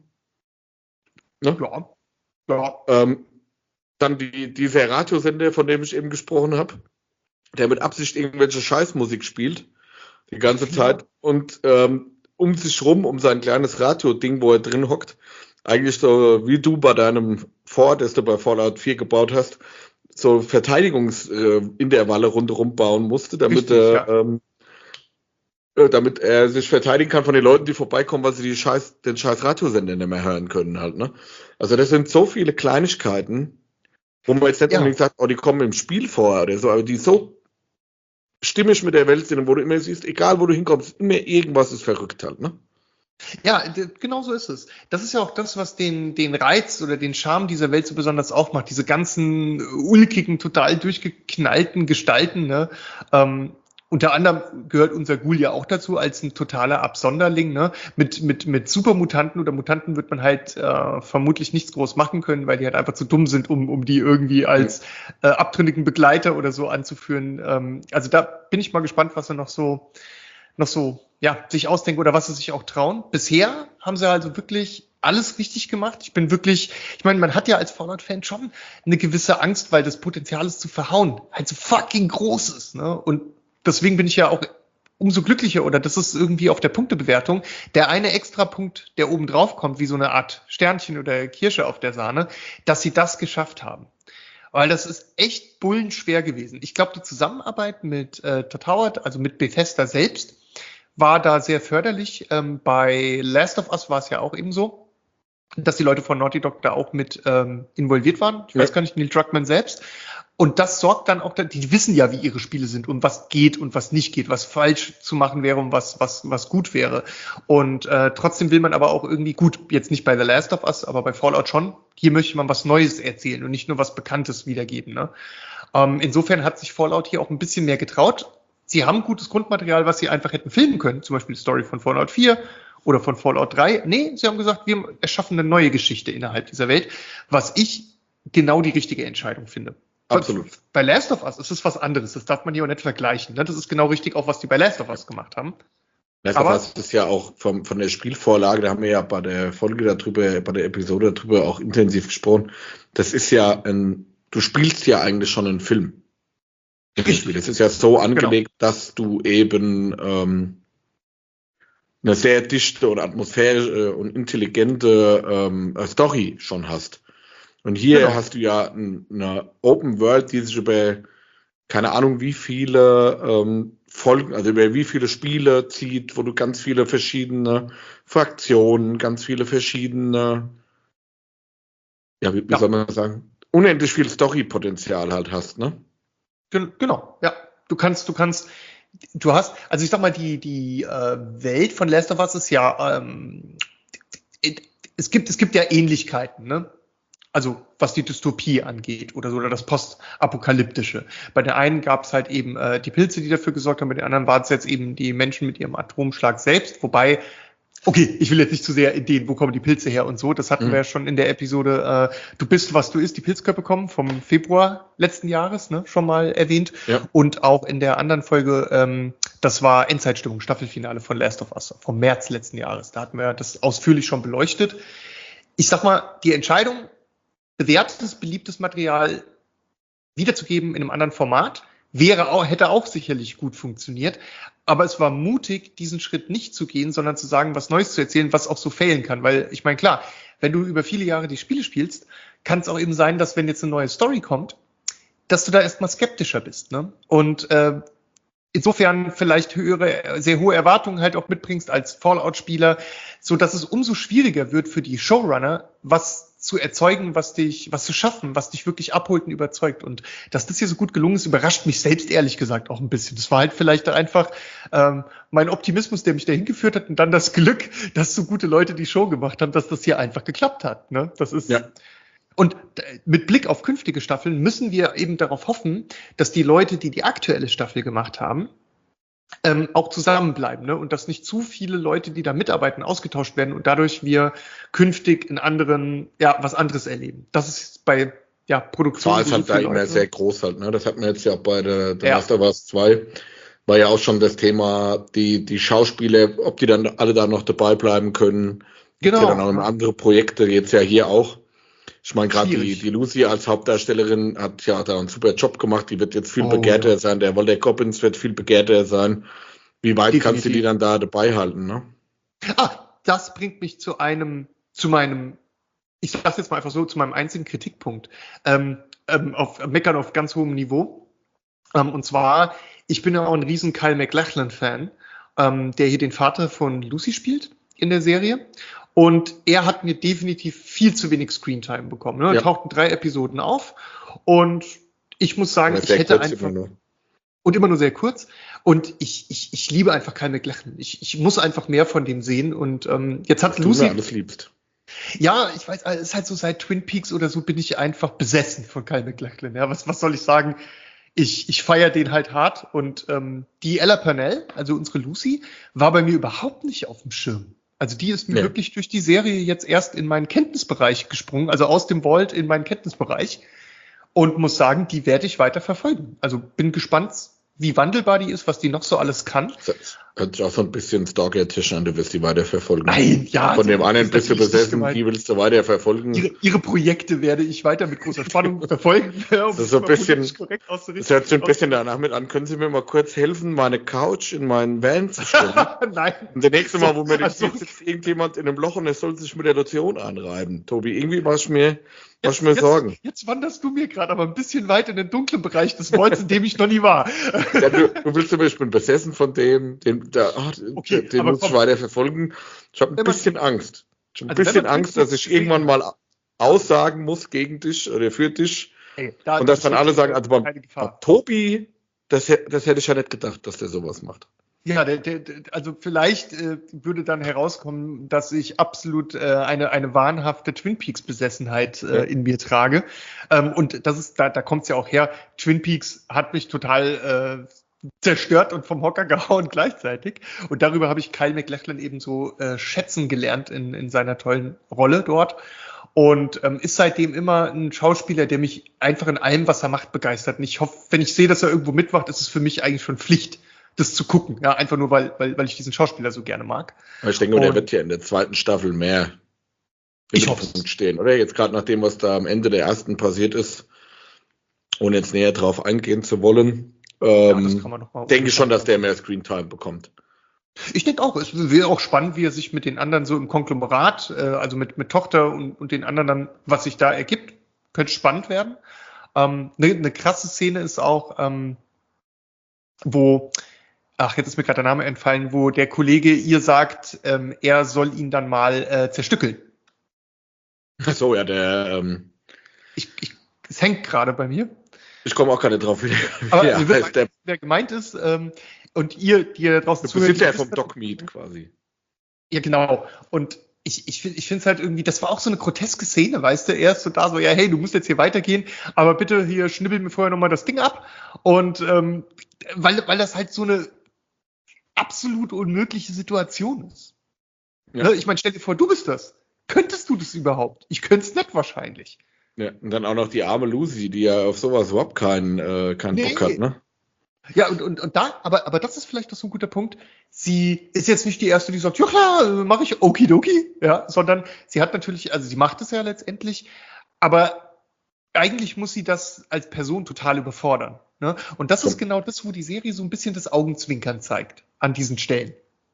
Ne? Ja. Dann dieser Radiosender, von dem ich eben gesprochen habe, der mit Absicht irgendwelche Scheißmusik spielt, die ganze Zeit und um sich rum, um sein kleines Radio-Ding, wo er drin hockt, eigentlich so wie du bei deinem Fort, das du bei Fallout 4 gebaut hast, so Verteidigungsintervalle rundherum bauen musste, damit er sich verteidigen kann von den Leuten, die vorbeikommen, weil sie den scheiß Radiosender nicht mehr hören können halt, ne? Also das sind so viele Kleinigkeiten, wo man jetzt nicht unbedingt sagt, oh, die kommen im Spiel vor oder so, aber die so stimmig mit der Welt sind und wo du immer siehst, egal wo du hinkommst, immer irgendwas ist verrückt halt, ne? Ja, genau so ist es. Das ist ja auch das, was den Reiz oder den Charme dieser Welt so besonders aufmacht. Diese ganzen ulkigen, total durchgeknallten Gestalten, ne? Unter anderem gehört unser Ghoul ja auch dazu als ein totaler Absonderling, ne? Mit Supermutanten oder Mutanten wird man halt vermutlich nichts groß machen können, weil die halt einfach zu dumm sind, um die irgendwie als abtrünnigen Begleiter oder so anzuführen. Also da bin ich mal gespannt, was er noch so sich ausdenken oder was sie sich auch trauen. Bisher haben sie also wirklich alles richtig gemacht. Ich meine, man hat ja als Fallout-Fan schon eine gewisse Angst, weil das Potenzial ist zu verhauen halt so fucking groß ist, ne? Und deswegen bin ich ja auch umso glücklicher, oder das ist irgendwie auf der Punktebewertung der eine Extrapunkt, der oben drauf kommt, wie so eine Art Sternchen oder Kirsche auf der Sahne, dass sie das geschafft haben. Weil das ist echt bullenschwer gewesen. Ich glaube, die Zusammenarbeit mit Todd Howard, also mit Bethesda selbst, war da sehr förderlich. Bei Last of Us war es ja auch eben so, dass die Leute von Naughty Dog da auch mit involviert waren. Ich weiß gar nicht, Neil Druckmann selbst. Und das sorgt dann auch, die wissen ja, wie ihre Spiele sind und was geht und was nicht geht, was falsch zu machen wäre und was gut wäre. Und trotzdem will man aber auch irgendwie, gut, jetzt nicht bei The Last of Us, aber bei Fallout schon, hier möchte man was Neues erzählen und nicht nur was Bekanntes wiedergeben. Ne? Insofern hat sich Fallout hier auch ein bisschen mehr getraut. Sie haben gutes Grundmaterial, was sie einfach hätten filmen können, zum Beispiel die Story von Fallout 4 oder von Fallout 3. Nee, sie haben gesagt, wir erschaffen eine neue Geschichte innerhalb dieser Welt, was ich genau die richtige Entscheidung finde. Absolut. Bei Last of Us ist es was anderes. Das darf man hier auch nicht vergleichen. Ne? Das ist genau richtig, auch was die bei Last of Us gemacht haben. Last of Us ist ja auch von der Spielvorlage, da haben wir ja bei der Folge darüber, bei der Episode darüber auch intensiv gesprochen. Das ist ja du spielst ja eigentlich schon einen Film. Richtig. Das ist ja so angelegt, dass du eben eine sehr dichte und atmosphärische und intelligente Story schon hast. Und hier hast du ja eine Open World, die sich über keine Ahnung wie viele Folgen, also über wie viele Spiele zieht, wo du ganz viele verschiedene Fraktionen, ganz viele verschiedene, wie soll man sagen, unendlich viel Story-Potenzial halt hast, ne? Genau, ja. Du hast, also ich sag mal, die Welt von Last of Us ist ja, es gibt ja Ähnlichkeiten, ne? Also was die Dystopie angeht oder so, oder das Postapokalyptische. Bei der einen gab es halt eben die Pilze, die dafür gesorgt haben, bei den anderen waren es jetzt eben die Menschen mit ihrem Atomschlag selbst, wobei, okay, ich will jetzt nicht zu sehr in wo kommen die Pilze her und so, das hatten wir ja schon in der Episode Du bist, was du isst, die Pilzköpfe kommen, vom Februar letzten Jahres, ne, schon mal erwähnt. Ja. Und auch in der anderen Folge, das war Endzeitstimmung, Staffelfinale von Last of Us, vom März letzten Jahres. Da hatten wir das ausführlich schon beleuchtet. Ich sag mal, die Entscheidung, bewährtes, beliebtes Material wiederzugeben in einem anderen Format, hätte auch sicherlich gut funktioniert. Aber es war mutig, diesen Schritt nicht zu gehen, sondern zu sagen, was Neues zu erzählen, was auch so fehlen kann. Weil ich meine, klar, wenn du über viele Jahre die Spiele spielst, kann es auch eben sein, dass wenn jetzt eine neue Story kommt, dass du da erstmal skeptischer bist. Ne? Und insofern vielleicht sehr hohe Erwartungen halt auch mitbringst als Fallout-Spieler, so dass es umso schwieriger wird für die Showrunner, was zu erzeugen, was zu schaffen, was dich wirklich abholt und überzeugt. Und dass das hier so gut gelungen ist, überrascht mich selbst ehrlich gesagt auch ein bisschen. Das war halt vielleicht einfach mein Optimismus, der mich dahin geführt hat und dann das Glück, dass so gute Leute die Show gemacht haben, dass das hier einfach geklappt hat. Ne? Das ist Und mit Blick auf künftige Staffeln müssen wir eben darauf hoffen, dass die Leute, die aktuelle Staffel gemacht haben, auch zusammenbleiben, ne? Und dass nicht zu viele Leute, die da mitarbeiten, ausgetauscht werden und dadurch wir künftig in anderen, was anderes erleben. Das ist bei Produktion. Zahl ist halt da immer sehr groß halt, ne? Das hatten wir jetzt ja auch bei der Last of Us 2. War ja auch schon das Thema, die Schauspieler, ob die dann alle da noch dabei bleiben können. Genau. Ja, dann auch andere Projekte, jetzt ja hier auch. Ich meine, gerade die Lucy als Hauptdarstellerin hat ja da einen super Job gemacht. Die wird jetzt viel begehrter sein. Der Walter Cobbins wird viel begehrter sein. Wie weit kannst du die dann da dabei halten, ne? Das bringt mich zu meinem, ich sag's jetzt mal einfach so, zu meinem einzigen Kritikpunkt. Meckern auf ganz hohem Niveau. Und zwar, ich bin ja auch ein riesen Kyle MacLachlan-Fan, der hier den Vater von Lucy spielt in der Serie. Und er hat mir definitiv viel zu wenig Screentime bekommen. Ne? Er taucht in 3 Episoden auf. Und ich muss sagen, ich hätte einfach... Und immer nur sehr kurz. Und ich liebe einfach Kyle MacLachlan. Ich muss einfach mehr von dem sehen. Und jetzt hat Lucy... Du alles liebst. Ja, ich weiß, es ist halt so, seit Twin Peaks oder so bin ich einfach besessen von Kyle MacLachlan. Ja, was soll ich sagen? Ich feiere den halt hart. Und die Ella Purnell, also unsere Lucy, war bei mir überhaupt nicht auf dem Schirm. Also die ist mir wirklich durch die Serie jetzt erst in meinen Kenntnisbereich gesprungen, also aus dem Vault in meinen Kenntnisbereich und muss sagen, die werde ich weiter verfolgen. Also bin gespannt, wie wandelbar die ist, was die noch so alles kann. Das hört sich auch so ein bisschen Stalker-Tisch an, du wirst die weiter verfolgen. Nein, ja. Von dem einen bist du besessen, die willst du weiter verfolgen. Ihre Projekte werde ich weiter mit großer Spannung verfolgen. Das ist so ein bisschen, das hört sich ein bisschen danach mit an. Können Sie mir mal kurz helfen, meine Couch in meinen Van zu stellen? Nein. Und das nächste Mal, wo mir sitzt irgendjemand in einem Loch und er soll sich mit der Lotion anreiben. Tobi, irgendwie machst du mir Sorgen. Jetzt wanderst du mir gerade aber ein bisschen weit in den dunklen Bereich des Volts, in dem ich noch nie war. Ja, du willst aber, ich bin besessen von den muss ich weiter verfolgen. Ich habe ein bisschen Angst. Ich habe ein bisschen Angst, dass ich irgendwann mal aussagen muss gegen dich oder für dich Und dass dann alle sagen, also beim Tobi, das hätte ich ja nicht gedacht, dass der sowas macht. Ja, also vielleicht würde dann herauskommen, dass ich absolut eine wahnhafte Twin Peaks-Besessenheit in mir trage. Und das ist, da kommt es ja auch her. Twin Peaks hat mich total zerstört und vom Hocker gehauen gleichzeitig. Und darüber habe ich Kyle MacLachlan eben so schätzen gelernt in seiner tollen Rolle dort. Und ist seitdem immer ein Schauspieler, der mich einfach in allem, was er macht, begeistert. Und ich hoffe, wenn ich sehe, dass er irgendwo mitmacht, ist es für mich eigentlich schon Pflicht, das zu gucken. Ja, einfach nur, weil ich diesen Schauspieler so gerne mag. Ich denke, der wird ja in der zweiten Staffel mehr im Mittelpunkt stehen, oder? Jetzt gerade nach dem, was da am Ende der ersten passiert ist, ohne jetzt näher drauf eingehen zu wollen, das kann man noch mal denke ich schon, dass der mehr Screentime bekommt. Ich denke auch, es wäre auch spannend, wie er sich mit den anderen so im Konglomerat, also mit Tochter und den anderen dann, was sich da ergibt, könnte spannend werden. Eine krasse Szene ist auch, jetzt ist mir gerade der Name entfallen, wo der Kollege ihr sagt, er soll ihn dann mal zerstückeln. Ach so, ja, es hängt gerade bei mir. Ich komme auch gerade drauf, wer gemeint ist. Und ihr, die da draußen zuhört. Du bist ja vom Dogmeat quasi. Ja, genau. Und ich finde es halt irgendwie, das war auch so eine groteske Szene, weißt du? Er ist so da, so, ja, hey, du musst jetzt hier weitergehen, aber bitte hier schnibbel mir vorher nochmal das Ding ab. Und weil das halt so eine absolut unmögliche Situation ist. Ja. Ich meine, stell dir vor, du bist das. Könntest du das überhaupt? Ich könnte es nicht wahrscheinlich. Ja, und dann auch noch die arme Lucy, die ja auf sowas überhaupt keinen Bock hat, ne? Ja, und da, aber das ist vielleicht doch so ein guter Punkt. Sie ist jetzt nicht die Erste, die sagt, ja klar, mache ich, okidoki, ja, sondern sie hat natürlich, also sie macht es ja letztendlich, aber eigentlich muss sie das als Person total überfordern. Ne? Und das ist genau das, wo die Serie so ein bisschen das Augenzwinkern zeigt, an diesen Stellen.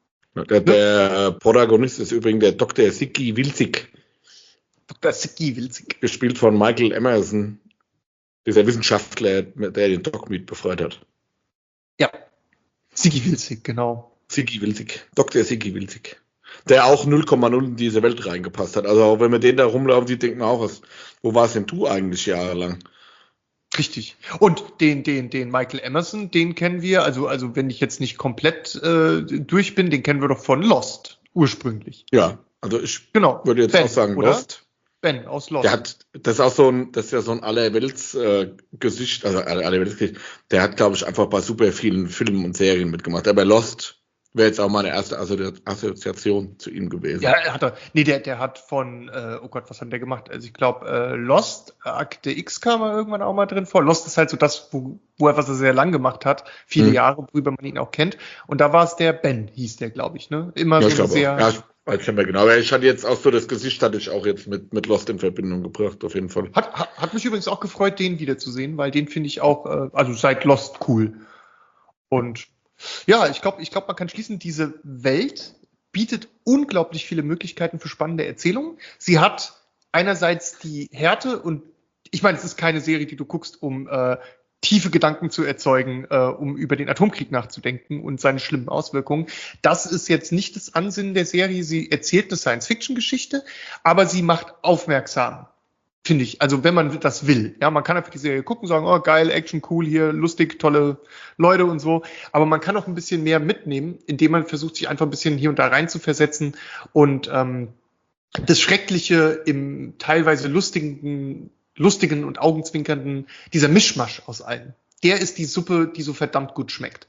Der Protagonist ist übrigens der Dr. Siggi Wilzig. Dr. Siggi Wilzig. Gespielt von Michael Emerson, dieser Wissenschaftler, der den Dogmeat befreit hat. Ja, Siggi Wilzig, genau. Siggi Wilzig, Dr. Siggi Wilzig. Der auch 0,0 in diese Welt reingepasst hat. Also auch wenn wir den da rumlaufen, die denken auch, wo warst denn du eigentlich jahrelang? Richtig. Und den Michael Emerson, den kennen wir, also wenn ich jetzt nicht komplett durch bin, den kennen wir doch von Lost ursprünglich. Ja, also ich würde jetzt Ben, auch sagen oder? Lost. Ben aus Lost. Das ist ja so ein Allerwelts-Gesicht, also Allerwelts-Gesicht. Der hat, glaube ich, einfach bei super vielen Filmen und Serien mitgemacht. Aber Lost wäre jetzt auch meine erste Assoziation zu ihm gewesen. Ja, der hat von, oh Gott, was hat der gemacht? Also ich glaube, Lost, Akte X kam er irgendwann auch mal drin vor. Lost ist halt so das, was er sehr lang gemacht hat. Viele Jahre, worüber man ihn auch kennt. Und da war es der Ben, hieß der, glaube ich, ne? Immer ja, so sehr... Ja, weiß nicht mehr genau. Aber ich hatte jetzt auch so das Gesicht, hatte ich auch jetzt mit Lost in Verbindung gebracht, auf jeden Fall. Hat mich übrigens auch gefreut, den wiederzusehen, weil den finde ich auch, also seit Lost cool. Und ja, ich glaube, man kann schließen, diese Welt bietet unglaublich viele Möglichkeiten für spannende Erzählungen. Sie hat einerseits die Härte und ich meine, es ist keine Serie, die du guckst, um tiefe Gedanken zu erzeugen, um über den Atomkrieg nachzudenken und seine schlimmen Auswirkungen. Das ist jetzt nicht das Ansinnen der Serie. Sie erzählt eine Science-Fiction-Geschichte, aber sie macht aufmerksam, finde ich. Also wenn man das will. Ja, man kann einfach die Serie gucken, sagen, oh geil, Action, cool, hier, lustig, tolle Leute und so. Aber man kann auch ein bisschen mehr mitnehmen, indem man versucht, sich einfach ein bisschen hier und da rein zu versetzen und das Schreckliche im teilweise lustigen und augenzwinkernden, dieser Mischmasch aus allem. Der ist die Suppe, die so verdammt gut schmeckt.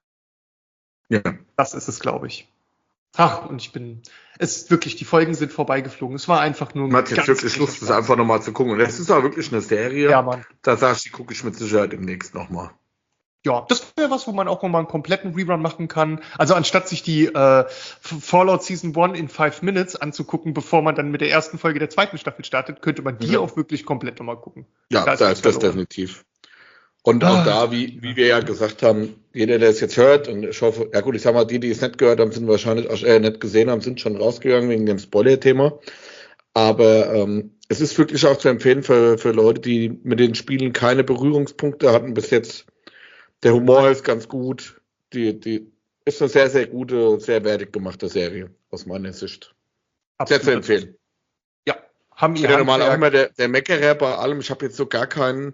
Ja. Das ist es, glaube ich. Ach, und die Folgen sind vorbeigeflogen. Es war einfach nur... Man hat jetzt wirklich Lust, das einfach nochmal zu gucken. Und es ist auch wirklich eine Serie. Ja, Mann. Da sagst du, die gucke ich mit Sicherheit demnächst nochmal. Ja, das wäre was, wo man auch nochmal einen kompletten Rerun machen kann. Also anstatt sich die Fallout Season 1 in 5 Minutes anzugucken, bevor man dann mit der ersten Folge der zweiten Staffel startet, könnte man die auch wirklich komplett nochmal gucken. Ja, da ist das definitiv. Und auch da, wie wir ja gesagt haben, jeder, der es jetzt hört, und ich hoffe, ja gut, ich sag mal, die es nicht gehört haben, sind wahrscheinlich nicht gesehen haben, sind schon rausgegangen wegen dem Spoiler-Thema. Aber es ist wirklich auch zu empfehlen für Leute, die mit den Spielen keine Berührungspunkte hatten bis jetzt. Der Humor ist ganz gut. Die ist eine sehr, sehr gute, sehr wertig gemachte Serie, aus meiner Sicht. Absolut. Sehr zu empfehlen. Ja, haben Ich ihr bin ja normal auch Handwerk. immer der Meckerer bei allem. Ich habe jetzt so gar keinen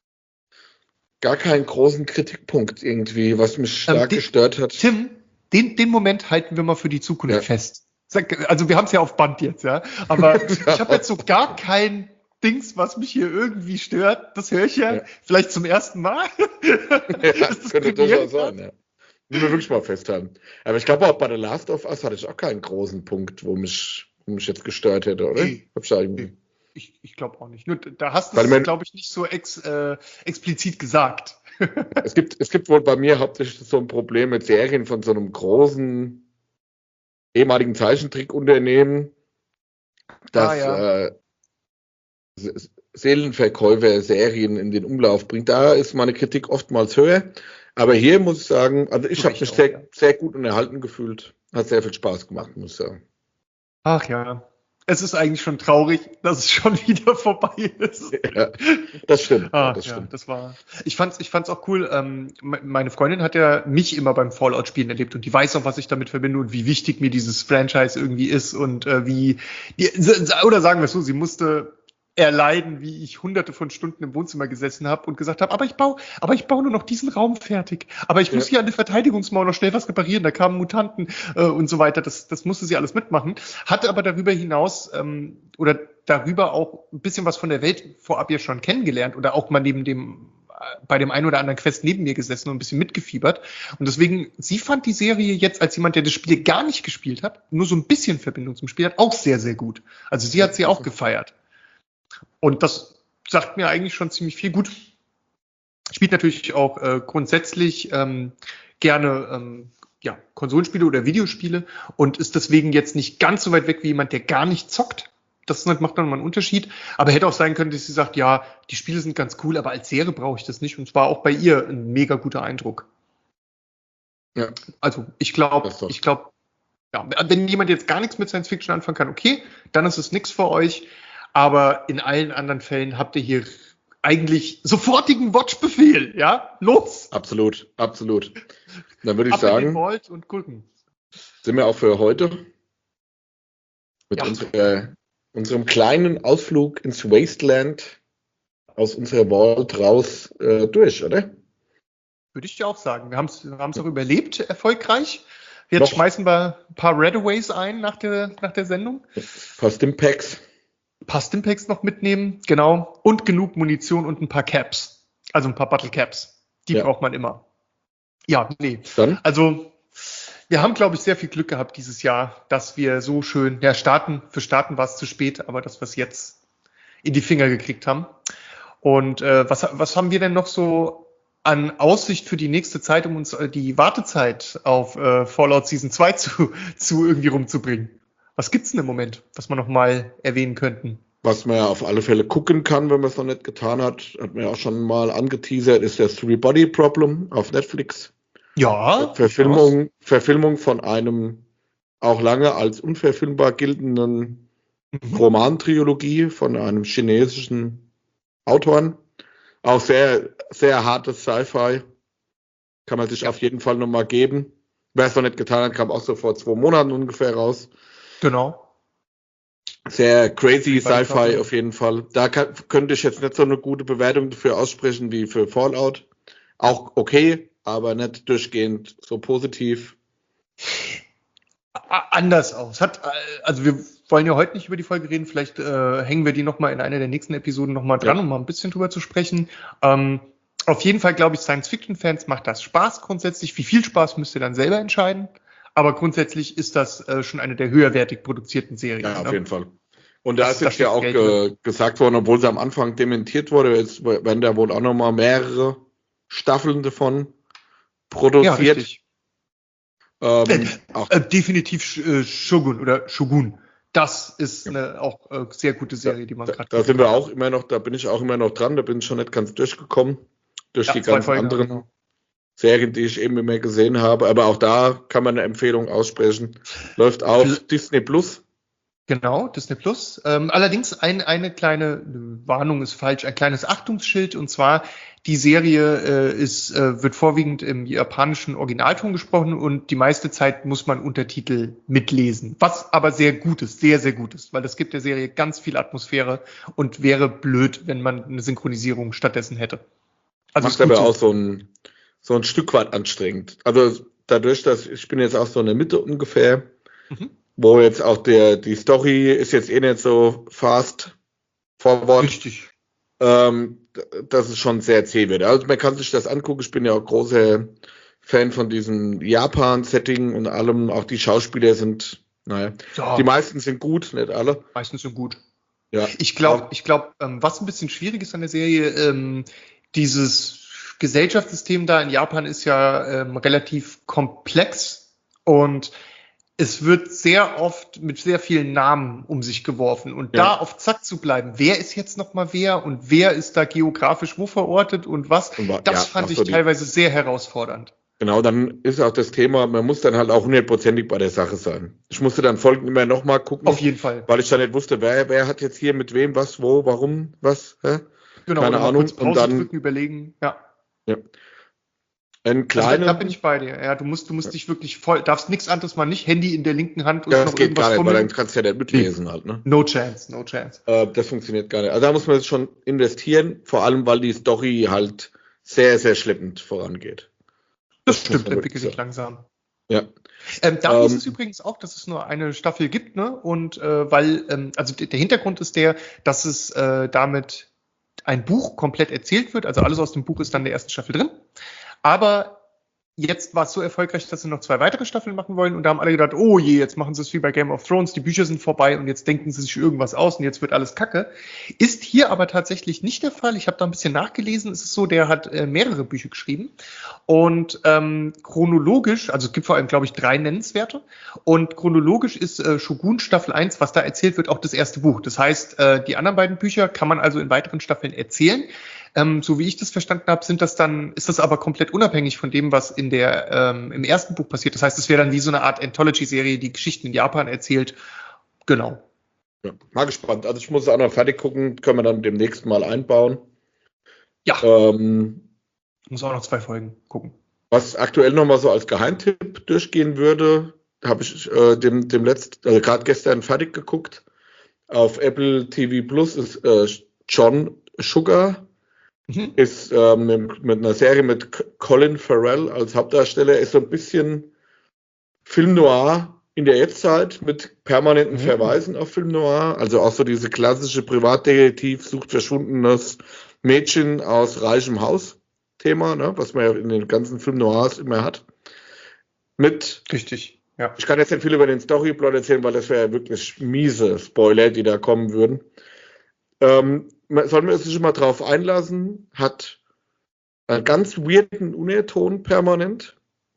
großen Kritikpunkt irgendwie, was mich stark Den, gestört hat. Tim, den Moment halten wir mal für die Zukunft Ja. fest. Also wir haben es ja auf Band jetzt, ja. Aber ich habe jetzt so gar kein Dings, was mich hier irgendwie stört. Das höre ich ja vielleicht zum ersten Mal. Ja, Ist das könnte Premiere durchaus sein, ja. Müssen wir wirklich mal festhalten. Aber ich glaube auch bei The Last of Us hatte ich auch keinen großen Punkt, wo mich jetzt gestört hätte, oder? Nee. Hab's da irgendwie. Ich glaube auch nicht. Nur da hast du Weil es, man- glaube ich, nicht so explizit gesagt. Es gibt wohl bei mir hauptsächlich so ein Problem mit Serien von so einem großen ehemaligen Zeichentrickunternehmen, das Seelenverkäufer Serien in den Umlauf bringt. Da ist meine Kritik oftmals höher. Aber hier muss ich sagen, also ich Zu habe Recht mich auch, sehr, ja. sehr gut unterhalten gefühlt. Hat sehr viel Spaß gemacht, muss ich sagen. Ach ja. Es ist eigentlich schon traurig, dass es schon wieder vorbei ist. Ja, das stimmt. Das stimmt. Ich fand's auch cool. Meine Freundin hat ja mich immer beim Fallout-Spielen erlebt und die weiß auch, was ich damit verbinde und wie wichtig mir dieses Franchise irgendwie ist und oder sagen wir es so, sie musste erleiden, wie ich hunderte von Stunden im Wohnzimmer gesessen habe und gesagt habe, aber ich baue nur noch diesen Raum fertig. Aber ich muss hier an der Verteidigungsmauer noch schnell was reparieren. Da kamen Mutanten und so weiter. Das musste sie alles mitmachen. Hatte aber darüber hinaus oder darüber auch ein bisschen was von der Welt vorab ja schon kennengelernt oder auch mal bei dem einen oder anderen Quest neben mir gesessen und ein bisschen mitgefiebert. Und deswegen, sie fand die Serie jetzt als jemand, der das Spiel gar nicht gespielt hat, nur so ein bisschen Verbindung zum Spiel hat, auch sehr, sehr gut. Also sie hat sie auch gefeiert. Und das sagt mir eigentlich schon ziemlich viel. Gut, spielt natürlich auch grundsätzlich gerne Konsolenspiele oder Videospiele und ist deswegen jetzt nicht ganz so weit weg wie jemand, der gar nicht zockt. Das macht dann mal einen Unterschied. Aber hätte auch sein können, dass sie sagt, ja, die Spiele sind ganz cool, aber als Serie brauche ich das nicht. Und zwar auch bei ihr ein mega guter Eindruck. Ja. Also ich glaube, ja, wenn jemand jetzt gar nichts mit Science Fiction anfangen kann, okay, dann ist es nichts für euch. Aber in allen anderen Fällen habt ihr hier eigentlich sofortigen Watchbefehl, ja? Los! Absolut. Dann würde ich Ab in den sagen, Vault und gucken. sind wir auch für heute mit unserem kleinen Ausflug ins Wasteland aus unserer Vault raus durch, oder? Würde ich dir auch sagen. Wir haben es auch überlebt, erfolgreich. Jetzt Noch. schmeißen wir ein paar Redaways ein nach der Sendung. Ein paar Stimpaks. Ein paar Stimpaks noch mitnehmen, genau. Und genug Munition und ein paar Caps. Also ein paar Battle Caps. Die braucht man immer. Ja, nee. Dann? Also, wir haben, glaube ich, sehr viel Glück gehabt dieses Jahr, dass wir so schön, starten war es zu spät, aber dass wir es jetzt in die Finger gekriegt haben. Und was haben wir denn noch so an Aussicht für die nächste Zeit, um uns die Wartezeit auf Fallout Season 2 zu irgendwie rumzubringen? Was gibt's denn im Moment, was wir noch mal erwähnen könnten? Was man ja auf alle Fälle gucken kann, wenn man es noch nicht getan hat man ja auch schon mal angeteasert, ist das Three Body Problem auf Netflix. Ja. Verfilmung von einem auch lange als unverfilmbar geltenden Romantrilogie von einem chinesischen Autoren. Auch sehr, sehr hartes Sci-Fi. Kann man sich auf jeden Fall nochmal geben. Wer es noch nicht getan hat, kam auch so vor 2 Monaten ungefähr raus. Genau. Sehr crazy Sci-Fi auf jeden Fall. Da könnte ich jetzt nicht so eine gute Bewertung dafür aussprechen wie für Fallout. Auch okay, aber nicht durchgehend so positiv. Anders aus. Also wir wollen ja heute nicht über die Folge reden, vielleicht hängen wir die nochmal in einer der nächsten Episoden nochmal dran, um mal ein bisschen drüber zu sprechen. Auf jeden Fall glaube ich, Science-Fiction-Fans macht das Spaß grundsätzlich. Wie viel Spaß müsst ihr dann selber entscheiden. Aber grundsätzlich ist das schon eine der höherwertig produzierten Serien. Ja, auf jeden Fall. Und da ist jetzt ja auch gesagt worden, obwohl sie am Anfang dementiert wurde, jetzt werden da wohl auch nochmal mehrere Staffeln davon produziert. Ja, richtig. Definitiv Shogun. Das ist eine auch sehr gute Serie, die man gerade. Da sind wir auch immer noch, da bin ich auch immer noch dran, da bin ich schon nicht ganz durchgekommen. Durch die ganzen anderen Serien, die ich eben immer gesehen habe. Aber auch da kann man eine Empfehlung aussprechen. Läuft auf Disney Plus. Genau, Disney Plus. Allerdings eine kleine Warnung ist falsch, ein kleines Achtungsschild, und zwar die Serie wird vorwiegend im japanischen Originalton gesprochen und die meiste Zeit muss man Untertitel mitlesen, was aber sehr gut ist, sehr, sehr gut ist, weil das gibt der Serie ganz viel Atmosphäre und wäre blöd, wenn man eine Synchronisierung stattdessen hätte. Also macht aber auch so ein Stück weit anstrengend. Also dadurch, dass ich bin jetzt auch so in der Mitte ungefähr, wo jetzt auch die Story ist jetzt nicht so fast forward. Richtig. Dass es schon sehr zäh wird. Also man kann sich das angucken. Ich bin ja auch großer Fan von diesem Japan-Setting und allem. Auch die Schauspieler sind, die meisten sind gut, nicht alle. Meistens sind gut. Ja. Ich glaube, was ein bisschen schwierig ist an der Serie, dieses Gesellschaftssystem da in Japan ist ja relativ komplex und es wird sehr oft mit sehr vielen Namen um sich geworfen und da auf Zack zu bleiben, wer ist jetzt nochmal wer und wer ist da geografisch wo verortet und was, das fand ich teilweise sehr herausfordernd. Genau, dann ist auch das Thema, man muss dann halt auch 100%ig bei der Sache sein. Ich musste dann Folgen immer nochmal gucken. Auf jeden Fall. Weil ich dann nicht wusste, wer hat jetzt hier mit wem, was, wo, warum, was, Genau, keine Ahnung. Kurz Pause und dann drücken, überlegen, ja. Da bin ich bei dir. Ja, du musst dich wirklich darfst nichts anderes mal nicht, Handy in der linken Hand und das geht gar nicht, weil dann kannst du ja nicht mitlesen halt, ne? No chance. Das funktioniert gar nicht. Also da muss man jetzt schon investieren, vor allem, weil die Story halt sehr, sehr schleppend vorangeht. Das stimmt, entwickelt sich langsam. Ja. Da ist es übrigens auch, dass es nur eine Staffel gibt, ne? Und weil, also der Hintergrund ist dass es damit ein Buch komplett erzählt wird, also alles aus dem Buch ist dann in der ersten Staffel drin. Aber jetzt war es so erfolgreich, dass sie noch 2 weitere Staffeln machen wollen und da haben alle gedacht, oh je, jetzt machen sie es wie bei Game of Thrones, die Bücher sind vorbei und jetzt denken sie sich irgendwas aus und jetzt wird alles Kacke. Ist hier aber tatsächlich nicht der Fall. Ich habe da ein bisschen nachgelesen. Es ist so, der hat mehrere Bücher geschrieben und chronologisch, also es gibt vor allem, glaube ich, 3 nennenswerte und chronologisch ist Shogun Staffel 1, was da erzählt wird, auch das erste Buch. Das heißt, die anderen beiden Bücher kann man also in weiteren Staffeln erzählen. So wie ich das verstanden habe, ist das aber komplett unabhängig von dem, was im ersten Buch passiert. Das heißt, es wäre dann wie so eine Art Anthology-Serie, die Geschichten in Japan erzählt. Genau. Ja, mal gespannt. Also ich muss es auch noch fertig gucken, können wir dann demnächst mal einbauen. Ja. Muss auch noch 2 Folgen gucken. Was aktuell nochmal so als Geheimtipp durchgehen würde, habe ich gerade gestern fertig geguckt. Auf Apple TV Plus ist John Sugar. Ist mit einer Serie mit Colin Farrell als Hauptdarsteller, ist so ein bisschen Film Noir in der Jetztzeit mit permanenten Verweisen auf Film Noir. Also auch so diese klassische Privatdetektiv sucht verschwundenes Mädchen aus reichem Haus Thema, ne, was man ja in den ganzen Film Noirs immer hat. Richtig, ja. Ich kann jetzt nicht viel über den Storyplot erzählen, weil das wäre ja wirklich miese Spoiler, die da kommen würden. Soll man sich mal drauf einlassen, hat einen ganz weirden Unterton permanent.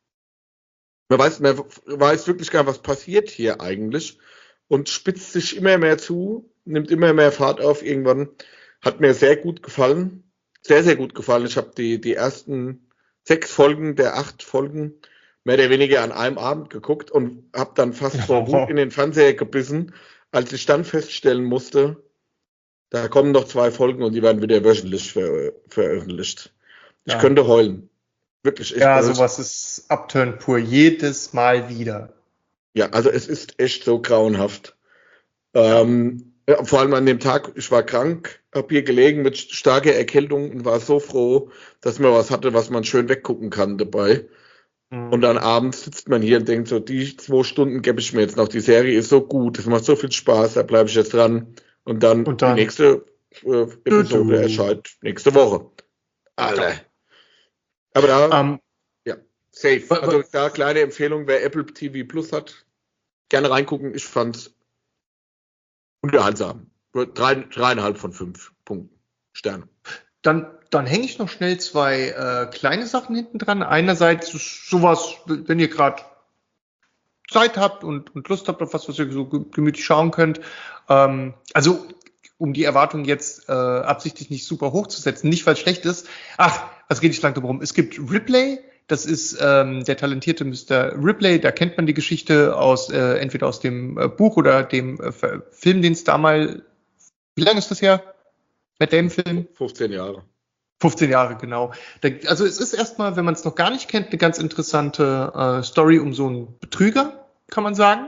Man weiß wirklich gar nicht, was passiert hier eigentlich und spitzt sich immer mehr zu, nimmt immer mehr Fahrt auf. Irgendwann hat mir sehr gut gefallen, sehr, sehr gut gefallen. Ich habe die ersten 6 Folgen der 8 Folgen mehr oder weniger an einem Abend geguckt und habe dann fast vor Wut in den Fernseher gebissen, als ich dann feststellen musste, da kommen noch 2 Folgen und die werden wieder wöchentlich veröffentlicht. Ich könnte heulen. Wirklich. Sowas ist Upturn pur. Jedes Mal wieder. Ja, also es ist echt so grauenhaft. Vor allem an dem Tag, ich war krank, habe hier gelegen mit starker Erkältung und war so froh, dass man was hatte, was man schön weggucken kann dabei. Und dann abends sitzt man hier und denkt so, die 2 Stunden gebe ich mir jetzt noch. Die Serie ist so gut, es macht so viel Spaß, da bleibe ich jetzt dran. Und dann die nächste Episode erscheint nächste Woche. Alle. Aber da, safe. Also da kleine Empfehlung, wer Apple TV Plus hat, gerne reingucken. Ich fand's unterhaltsam. 3,5 von 5 Punkten. Sterne. Dann hänge ich noch schnell 2 kleine Sachen hinten dran. Einerseits sowas, wenn ihr gerade Zeit habt und Lust habt auf was ihr so gemütlich schauen könnt. Also um die Erwartung jetzt absichtlich nicht super hoch zu setzen, nicht weil es schlecht ist. Also geht nicht lang drum. Es gibt Ripley, Das ist der talentierte Mr. Ripley. Da kennt man die Geschichte entweder aus dem Buch oder dem Film, den es damals. Wie lange ist das her? Matt Damon-Film? 15 Jahre. 15 Jahre, genau. Also es ist erstmal, wenn man es noch gar nicht kennt, eine ganz interessante Story um so einen Betrüger, kann man sagen.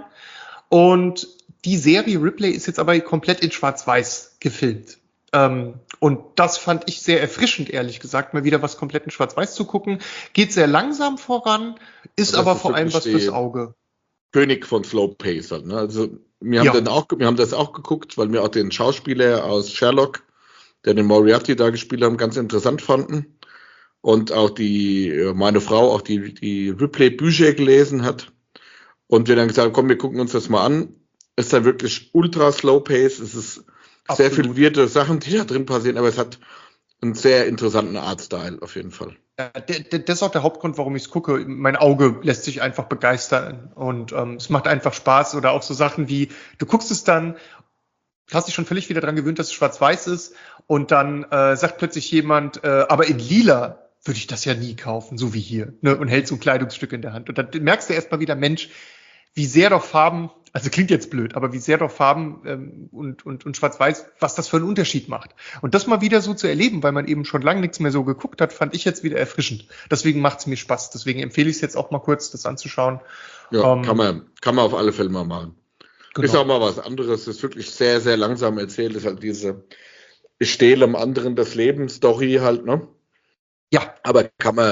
Und die Serie Ripley ist jetzt aber komplett in Schwarz-Weiß gefilmt. Und das fand ich sehr erfrischend, ehrlich gesagt, mal wieder was komplett in Schwarz-Weiß zu gucken. Geht sehr langsam voran, ist aber vor allem was fürs Auge. König von Slow Pace halt, ne? Also wir haben das auch geguckt, weil wir auch den Schauspieler aus Sherlock, der den Moriarty da gespielt haben, ganz interessant fanden. Und auch meine Frau auch die Ripley-Bücher gelesen hat. Und wir dann gesagt haben, komm, wir gucken uns das mal an. Es ist dann wirklich ultra Slow Pace. Es ist sehr viel weirde Sachen, die da drin passieren, aber es hat einen sehr interessanten Artstyle auf jeden Fall. Ja, das ist auch der Hauptgrund, warum ich es gucke. Mein Auge lässt sich einfach begeistern und es macht einfach Spaß. Oder auch so Sachen wie, du guckst es dann, hast dich schon völlig wieder dran gewöhnt, dass es schwarz-weiß ist und dann sagt plötzlich jemand, aber in lila würde ich das ja nie kaufen, so wie hier, ne? Und hält so ein Kleidungsstück in der Hand. Und dann merkst du erstmal wieder, Mensch, wie sehr doch Farben, also klingt jetzt blöd, aber wie sehr doch Farben und Schwarz-Weiß, was das für einen Unterschied macht. Und das mal wieder so zu erleben, weil man eben schon lange nichts mehr so geguckt hat, fand ich jetzt wieder erfrischend. Deswegen macht es mir Spaß. Deswegen empfehle ich es jetzt auch mal kurz, das anzuschauen. Ja, kann man auf alle Fälle mal machen. Genau. Ist auch mal was anderes. Ist wirklich sehr, sehr langsam erzählt. Ist halt diese Ich stehle am anderen das Leben Story halt, ne? Ja. Aber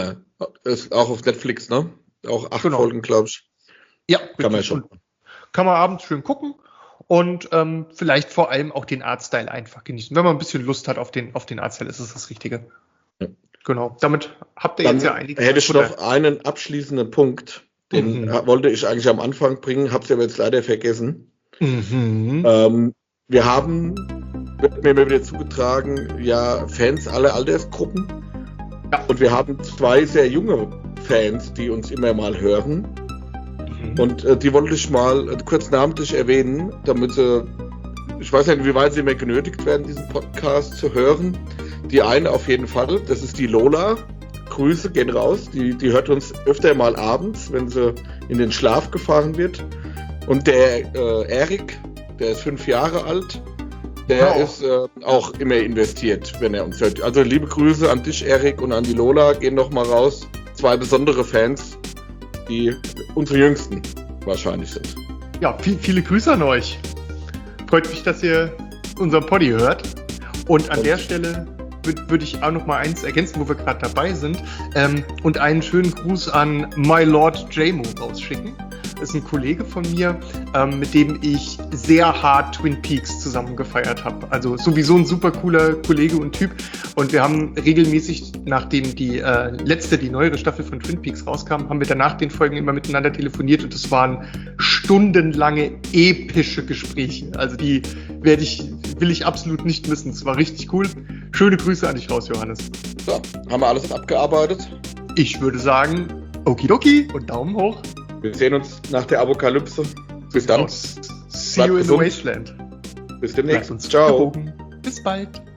ist auch auf Netflix, ne? Auch 8 Folgen, glaube ich. Ja, kann man schon. Kann man abends schön gucken und vielleicht vor allem auch den Artstyle einfach genießen. Wenn man ein bisschen Lust hat auf den Artstyle, ist es das Richtige. Ja. Genau. Damit habt ihr jetzt ja einige. Hätte ich noch einen abschließenden Punkt, den wollte ich eigentlich am Anfang bringen, hab's aber jetzt leider vergessen. Wir haben, wird mir wieder zugetragen, ja, Fans aller Altersgruppen. Ja. Und wir haben 2 sehr junge Fans, die uns immer mal hören. Und die wollte ich mal kurz namentlich erwähnen, damit ich weiß nicht, wie weit sie mehr genötigt werden, diesen Podcast zu hören. Die eine auf jeden Fall, das ist die Lola. Grüße gehen raus. Die hört uns öfter mal abends, wenn sie in den Schlaf gefahren wird. Und der Erik, der ist 5 Jahre alt, der ist auch immer investiert, wenn er uns hört. Also liebe Grüße an dich, Erik, und an die Lola, gehen noch mal raus. 2 besondere Fans, die unsere Jüngsten wahrscheinlich sind. Ja, viele Grüße an euch. Freut mich, dass ihr unseren Poddy hört. Und an der Stelle würde ich auch noch mal eins ergänzen, wo wir gerade dabei sind, und einen schönen Gruß an My Lord Jamo rausschicken. Das ist ein Kollege von mir, mit dem ich sehr hart Twin Peaks zusammen gefeiert habe. Also sowieso ein super cooler Kollege und Typ. Und wir haben regelmäßig, nachdem die neuere Staffel von Twin Peaks rauskam, haben wir danach den Folgen immer miteinander telefoniert und es waren stundenlange epische Gespräche. Also die will ich absolut nicht missen. Es war richtig cool. Schöne Grüße an dich raus, Johannes. So, haben wir alles abgearbeitet? Ich würde sagen, okidoki und Daumen hoch. Wir sehen uns nach der Apokalypse. Bis dann. See you in the wasteland. Bis demnächst. Ciao. Bis bald.